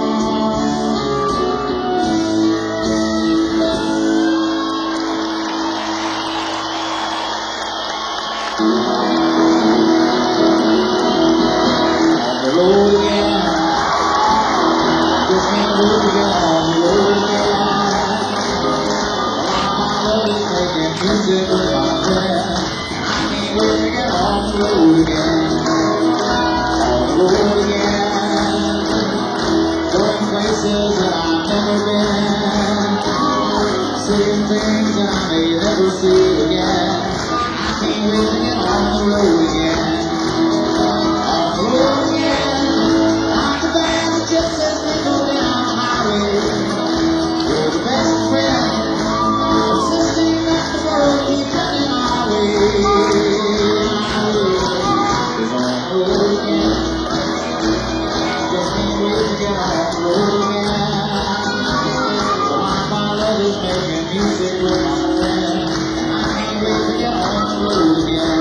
Music with my friend, I can't wait to get on the road again, on the road again, going places that I've never been, seeing things that I may never see again. I can't wait to get on the road again, on the road again. Like the band that just says we go down the highway, we're the best friend. Insisting that the world keep coming our way, our way. It's on the road again. Just can't wait to get on the road again. So my my love is making music with my friend, and I can't wait to get on the road again.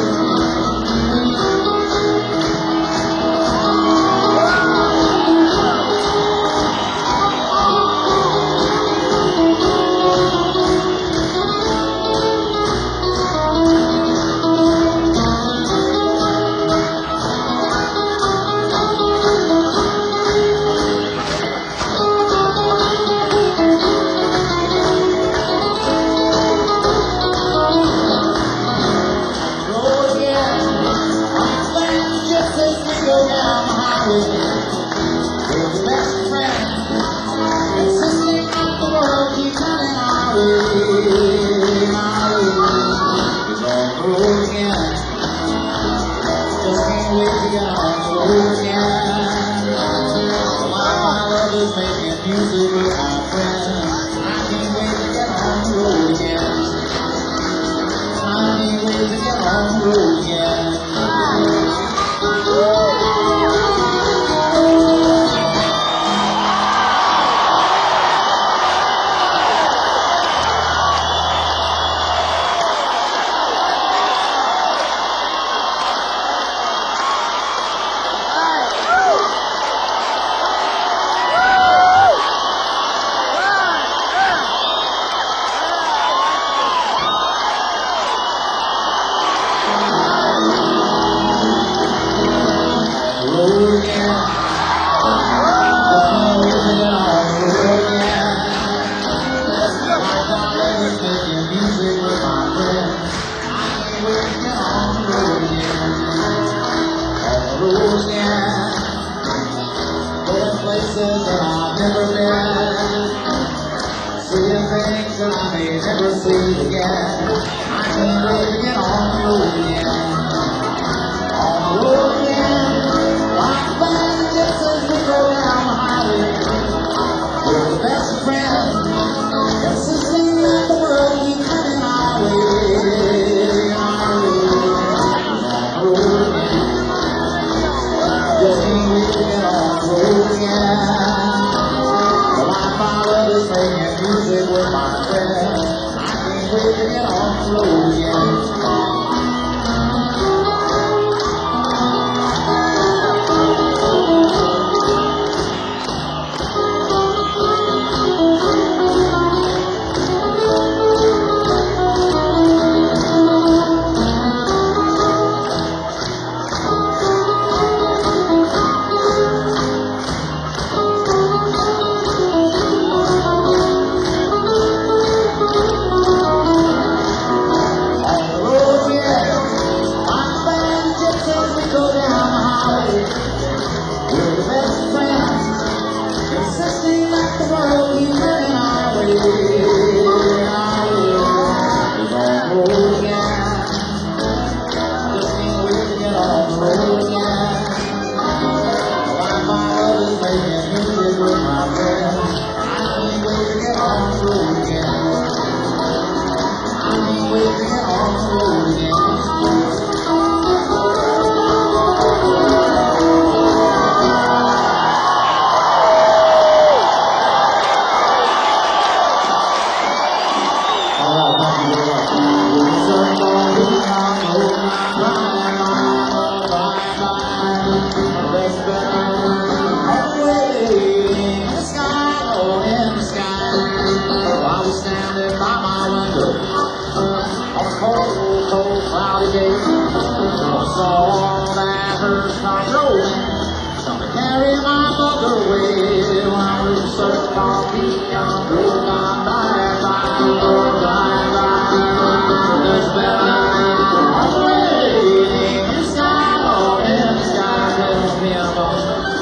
Music with my friend, I can't wait to get on the road again. I can't wait to get on the road again. I've never been. Seeing things that I may never see again. I can't wait to get on the road again. On the road again. Like flying just as we go down the highway. We're the best of friends. It's the thing that the world keeps coming our way. Our way. On the road again. Just can't wait to get on the road again. Like my brothers making music with my friends. I can't wait to get on the road again. We're the best friends, insisting that the world keep turning our way, our way. We're on the road again. Just can't wait to get on the road again. Like my brothers making music with my friends. I can't wait to get on the road again. I can't wait to get on the road again. Cold, cold, cloudy day. I saw that hearse come rolling, come to carry my mother away. When I was searching for me, I drove on by, by, by, by. There's better I'm waiting in the sky, oh, in the sky, tells me about.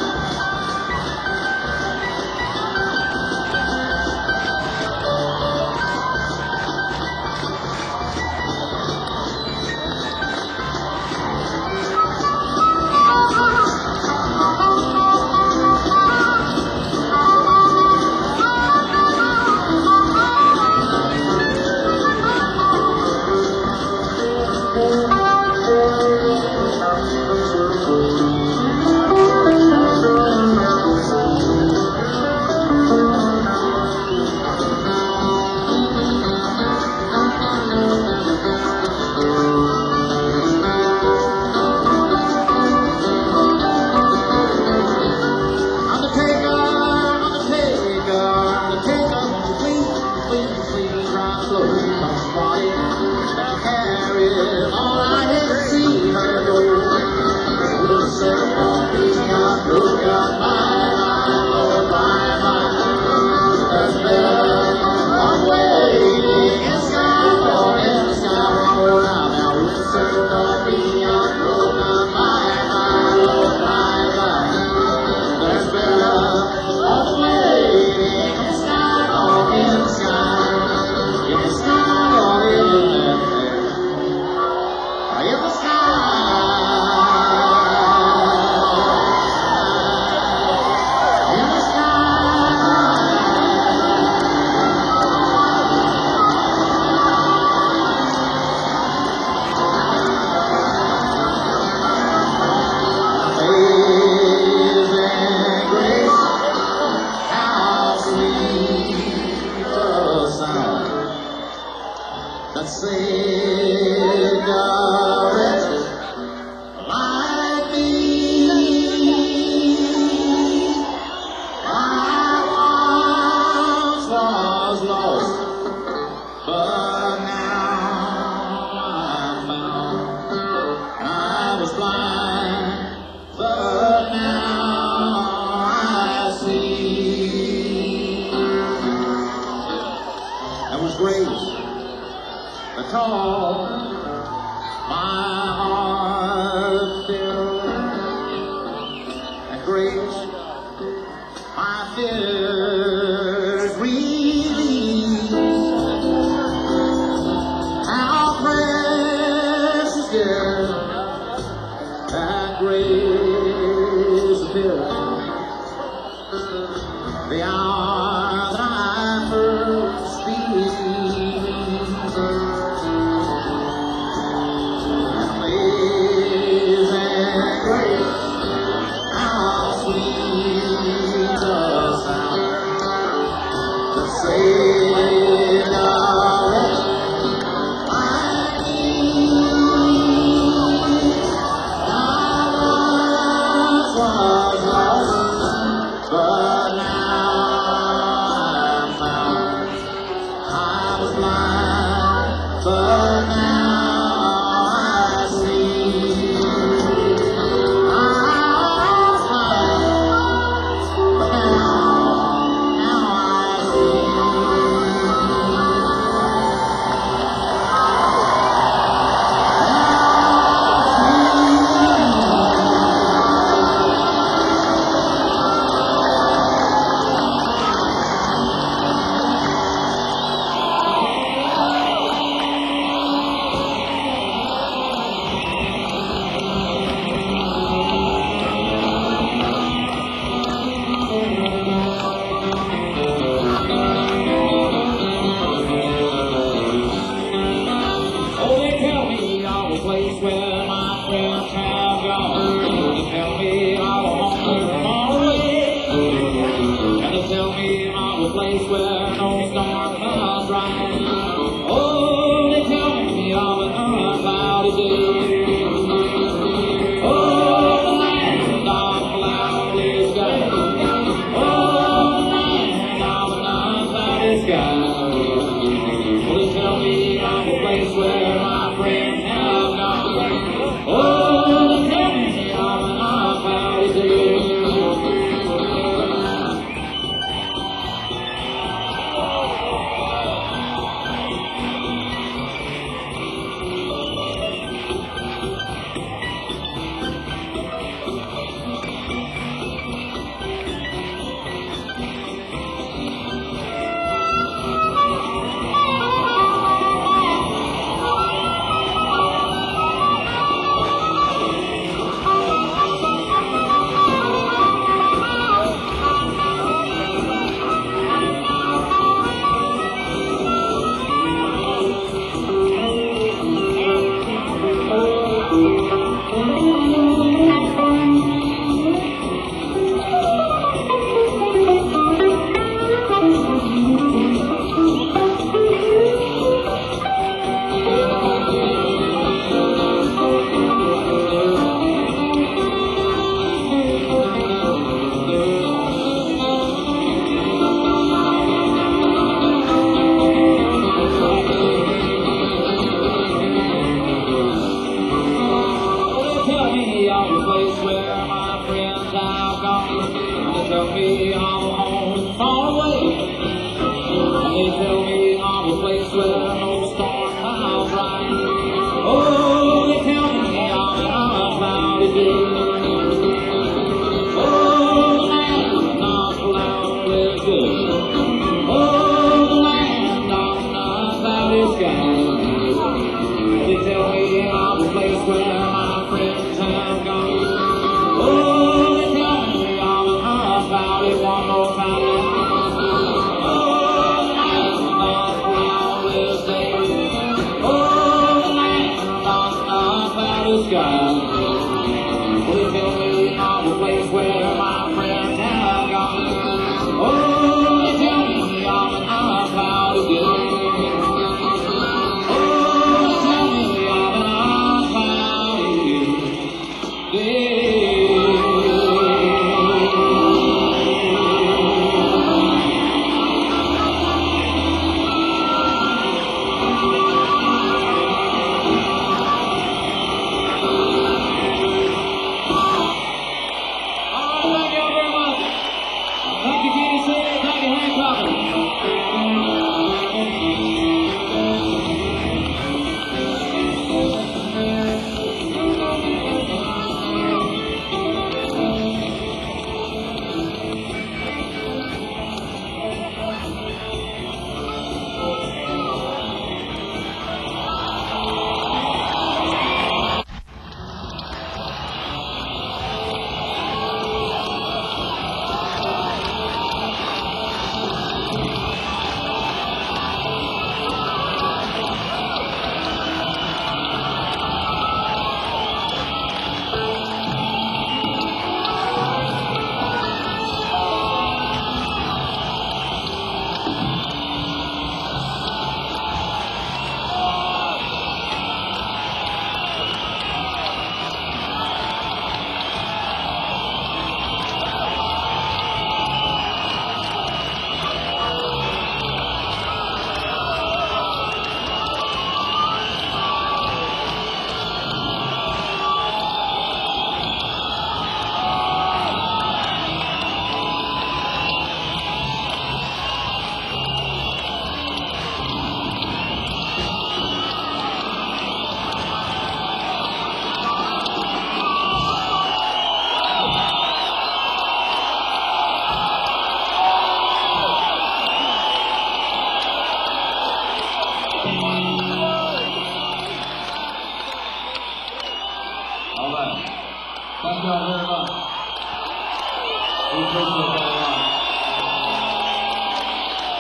Call my heart filled and grace my fears relieved. How precious gift that grace appeared. The hour that I first believed. Amazing grace, how sweet the sound that saved a wretch like me. I once was lost, but now I'm found. I was blind, but now I see. I was blind, but now, now I see. Oh, they tell me of a place where my friends have gone. They tell me of a home far away. And they tell me of a place where no storm comes right. Oh, they tell me of an uncloudy day. Oh, the land of cloudy sky. Oh, the land of an uncloudy sky. Well, they tell me of a place where my friends have gone. Oh, they tell me of an uncloudy day.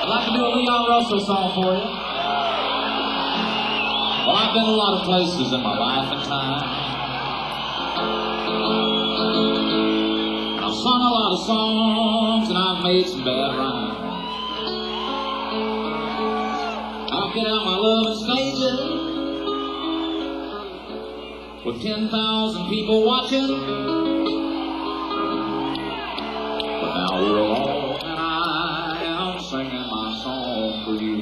I'd like to do a Leon Russell song for you. Well, I've been a lot of places in my life and time. I've sung a lot of songs and I've made some bad rhymes. I've been out my loving stages with ten thousand people watching. But now we're alone and I am singing my song for you.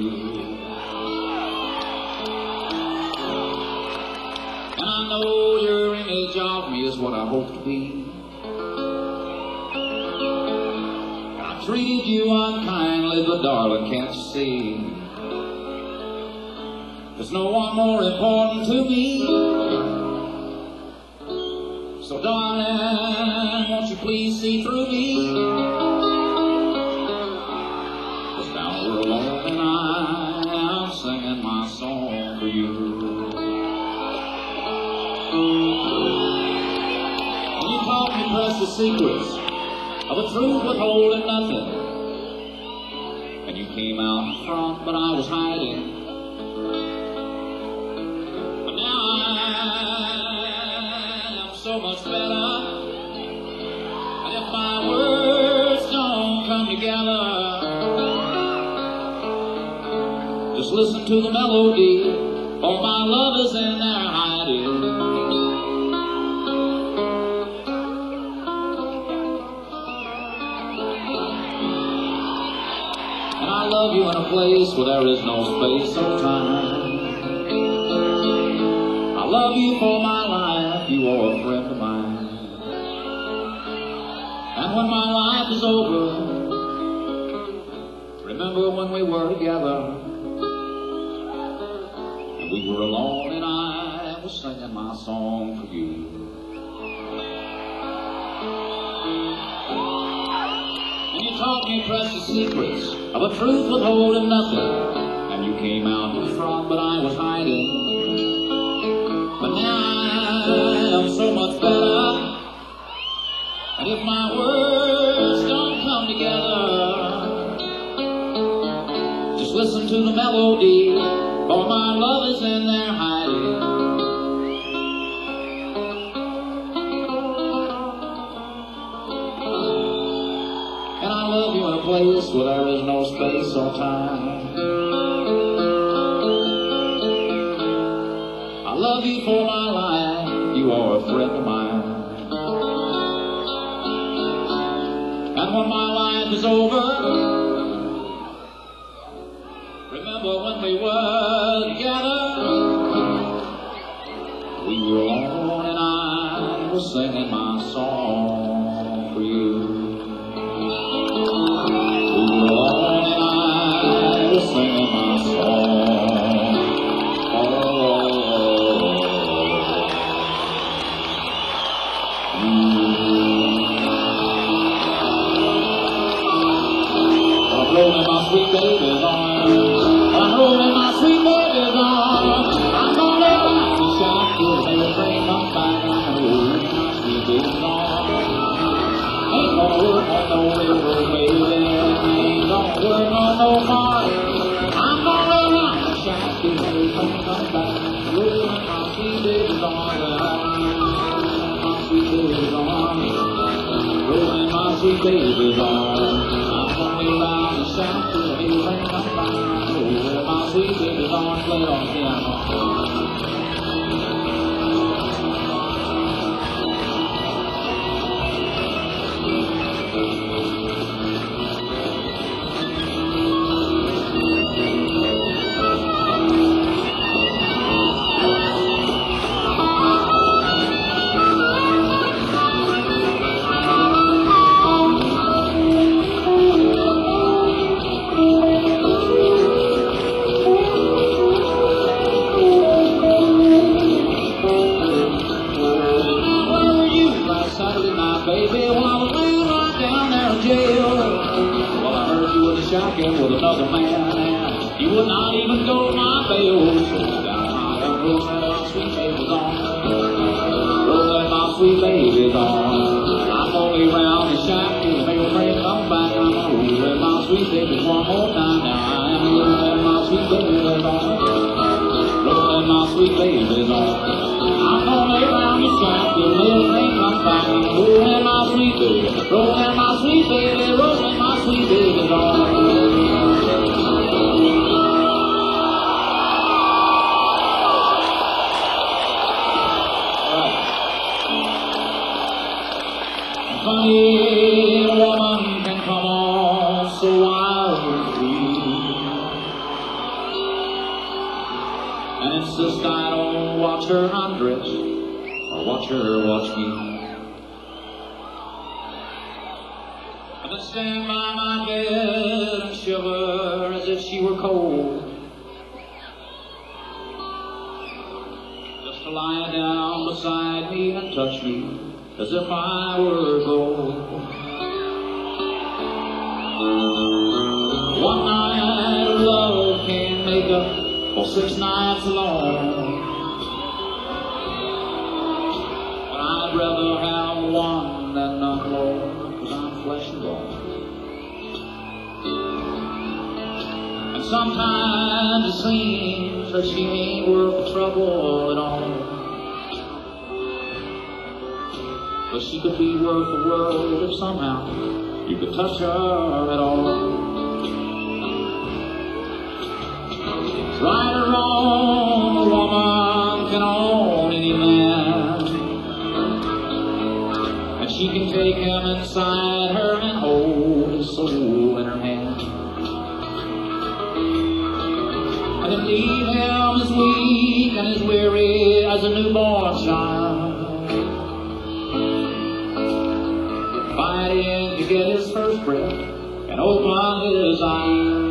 And I know your image of me is what I hope to be. I treated you unkindly, but darling, can't you see? There's no one more important to me. So darling, won't you please see through me? 'Cause now we're alone and I am singing my song for you. And you taught me precious secrets of a truth withholding nothing. And you came out in front, but I was hiding. But now I'm so much better. And if my words don't come together, just listen to the melody, for my love is in there hiding. And I love you in a place where there is no space or time. I love you for my life, you are a friend of mine. And when my life is over, remember when we were together. And we were alone and I was singing my song for you. And you taught me precious secrets of a truth withholding nothing. And you came out in front, but I was hiding. But now I'm so much better. And if my words don't come together, just listen to the melody, for my love is in there hiding. And I love you in a place where there is no space or time. I love you for my life, you are a friend of mine. And when my life is over, remember when we were together. We were alone and I was singing my song for you. We were alone and I was singing my song. Oh, I'm rolling my sweet baby's arms. I'm rolling my sweet baby's arms. I'm gonna let my shine till they bring them back. I'm rolling my sweet baby's arms. Ain't gonna work on no railroad, baby. Ain't gonna work on no car. I'm gonna let my shine till they bring them back. Rolling my sweet baby's arms. My sweet baby's arms. Rolling my sweet baby's arms. I'm gonna lay around and shout till they bring them back. Rolling my sweet baby's arms. Play it on the piano. Baby, when I was laying right down there in jail, well, I heard you was shocking with another man, and you would not even go my bail. So down my young rolling my sweet baby's on, rolling my sweet baby's on. I'm only round and shocking, they will bring them back. I'm rolling my sweet baby one more time now. insist I don't watch her undress or watch her watch me. I then stand by my bed and shiver as if she were cold, just to lie down beside me and touch me as if I were gold. One night of love can't make up for six nights alone, but I'd rather have one than none more, 'cause I'm flesh and bone. And sometimes it seems that she ain't worth the trouble at all, but she could be worth the world if somehow you could touch her at all. Right or wrong, a woman can own any man, and she can take him inside her and hold his soul in her hand, and then leave him as weak and as weary as a newborn child, fighting to get his first breath and open his eyes.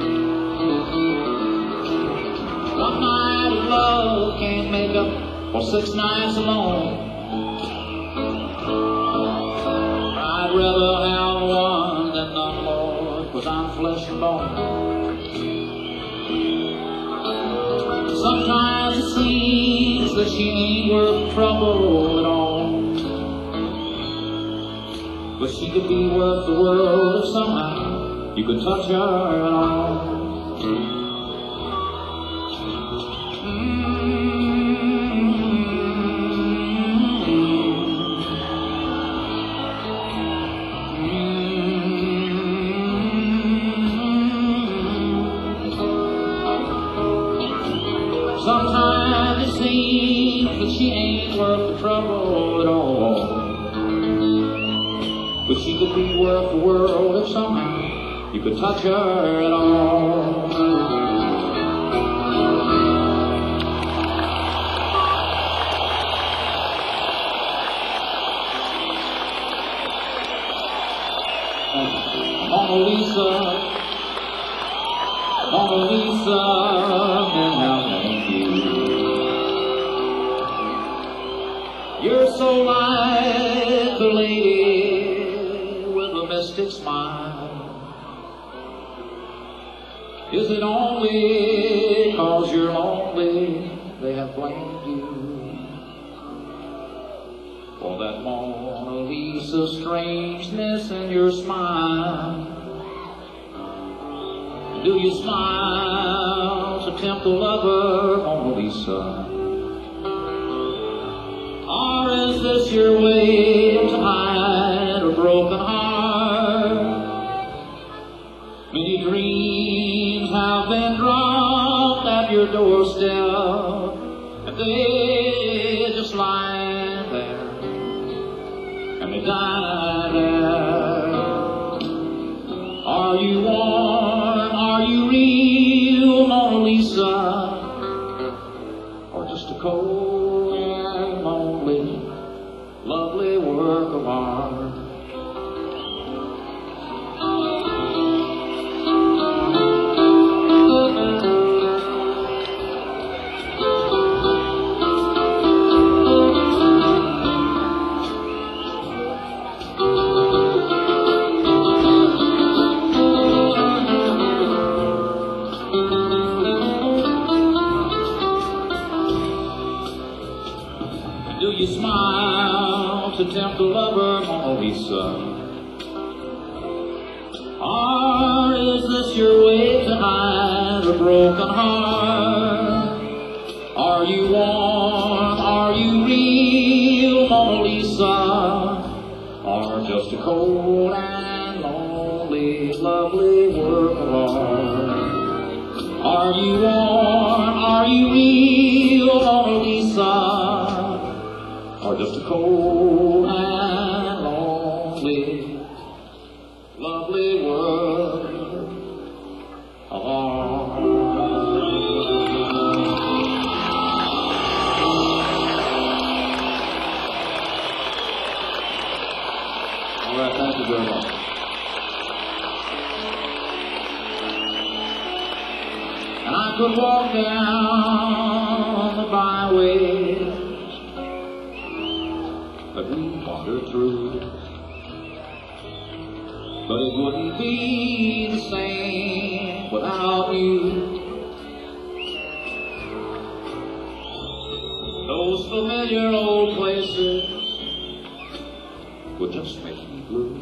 One night of love can't make up for six nights alone. I'd rather have one than none more, 'cause I'm flesh and bone. Sometimes it seems that she ain't worth trouble at all, but she could be worth the world if somehow you could touch her at all. Sometimes it seems that she ain't worth the trouble at all, but she could be worth the world if somehow you could touch her at all. Mona Lisa, Mona Lisa, and how thank you. You're so like a lady with a mystic smile. Is it only 'cause you're lonely they have blamed you for that Mona Lisa strangeness in your smile? Do you smile to tempt the lover, Mona Lisa? Or is this your way to hide a broken heart? Many dreams have been dropped at your doorstep, and they just lie there, and they die there. Are you warm? Are you real, Mona Lisa? Or just a cold and lonely, lovely work of art? Do you smile to tempt a lover, Mona Lisa? Or is this your way to hide a broken heart? Are you warm? Are you real, Mona Lisa? Or just a cold and lonely, lovely work of art? Are you warm? Are you real, Mona Lisa? Or just a cold and lonely, lovely world of art? could walk down the byway that we wandered through, but it wouldn't be the same without you. Those familiar old places would just make me blue,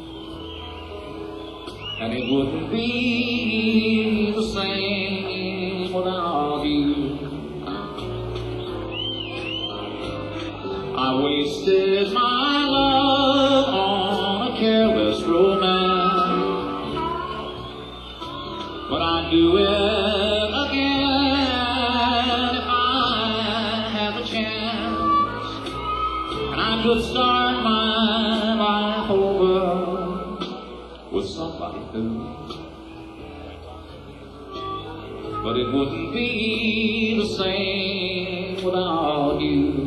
and it wouldn't be the same without you. I wasted my love on a careless romance, but I'd do it again if I had the chance, and I could start my life over with somebody new, but it wouldn't be the same without you.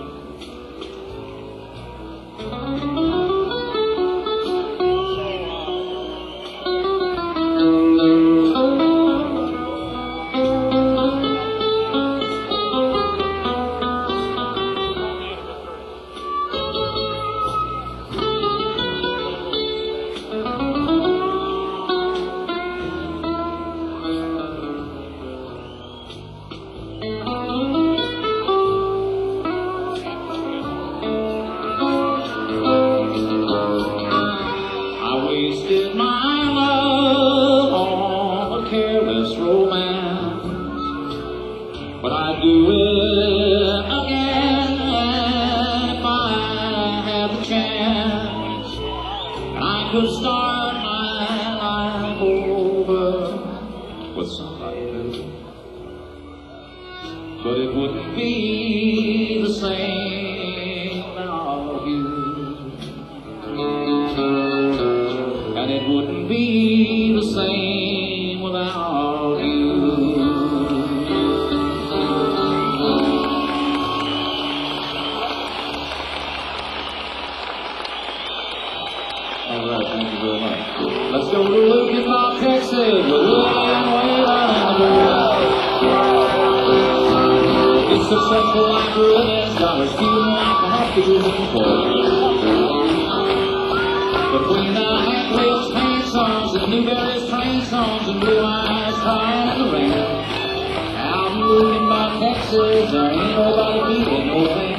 Wasted my love on a careless romance, but I'd do it again if I had the chance, and I could start my life over with somebody new, but it wouldn't be the same without you. And it wouldn't be the same without you. All right, thank you very much. Let's go to Lincoln, Bob, Texas, with William Whalen. It's successful like Ruins, got her feeling like a happy for. Between the Hankwheels train songs and Newberry's train songs and Blue Eyes crying in the rain, out in Lincoln, Bob, Texas, there ain't nobody feeling no pain.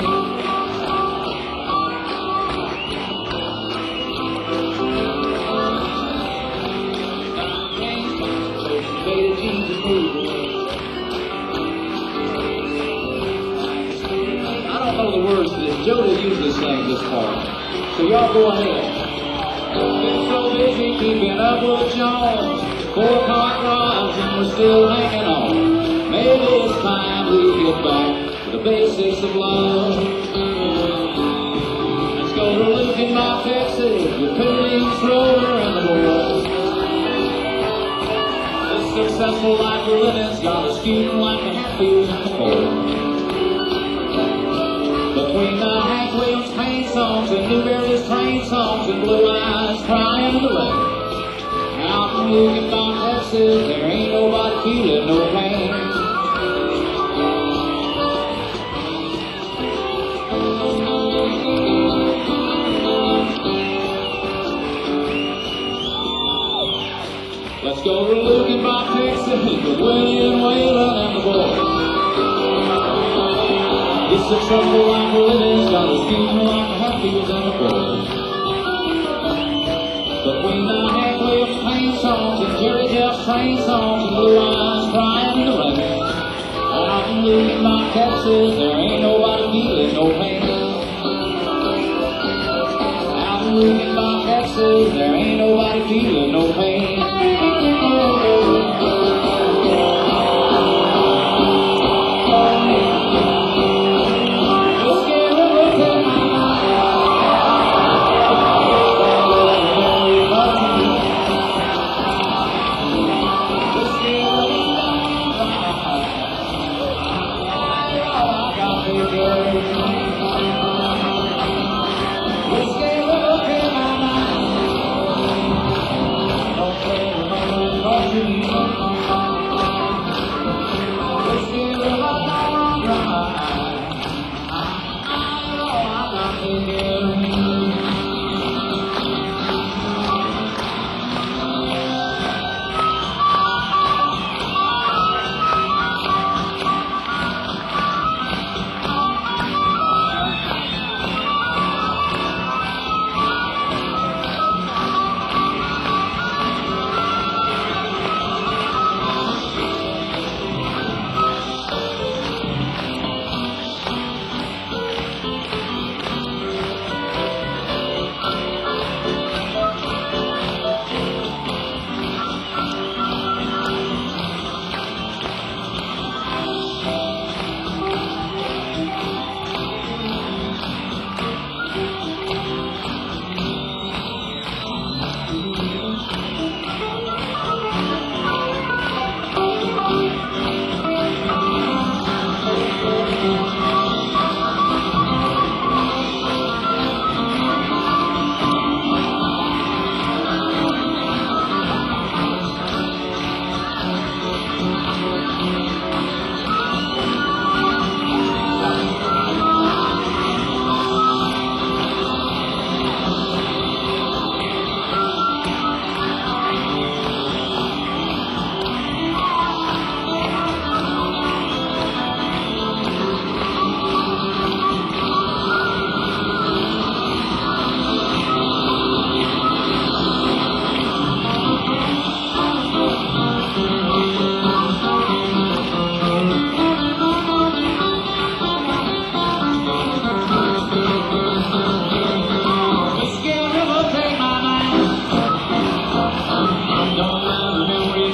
Sophisticated Jesus movie. I don't know the words to this. Jody usually sings this part, so y'all go ahead. Been so busy keeping up with Jones, four car drives and we're still hanging on. Maybe it's time we get back to the basics of love. Let's go to Lincoln, Bob, Texas, with Penny Schroeder and the boys. This successful life we're living's got us feeling like the Hatfields and the Fords. Between the Hank Williams train songs and Newberry's train songs and Blue Eyes crying in the rain, out in Lincoln, Bob, Texas, there ain't nobody feeling no pain. Let's go to Lincoln, Bob, Texas, with William Whalen and the boys. This successful life we're living's got us feeling like the Hatfields and the Fords. Between the Hank Williams train songs and Jerry Jeff's train songs and Blue Eyes crying in the rain, out in Lincoln, Bob, Texas, there ain't nobody feeling no pain. Out in Lincoln, Bob, Texas, there ain't nobody feeling no pain.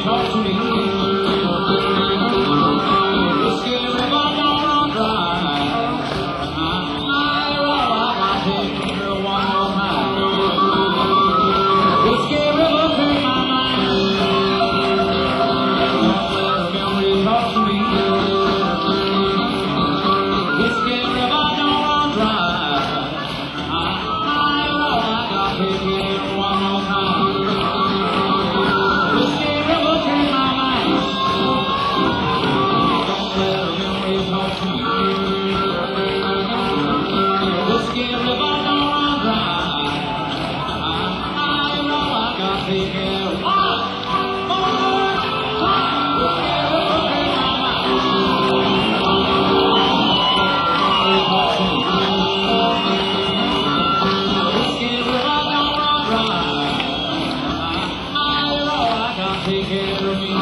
talk to me. Whiskey River don't run dry. I, I roll out my picture one more time. Whiskey River take my mind. Don't let a memory talk to me. Whiskey River don't run dry. I, I roll out my picture one more time. Whiskey River take my mind. Don't let a memory talk to me. Whiskey River don't run dry. I know I got to take care of one more time. Whiskey River take my mind. Talk to me. Whiskey River don't run dry. I know I got to take care of me.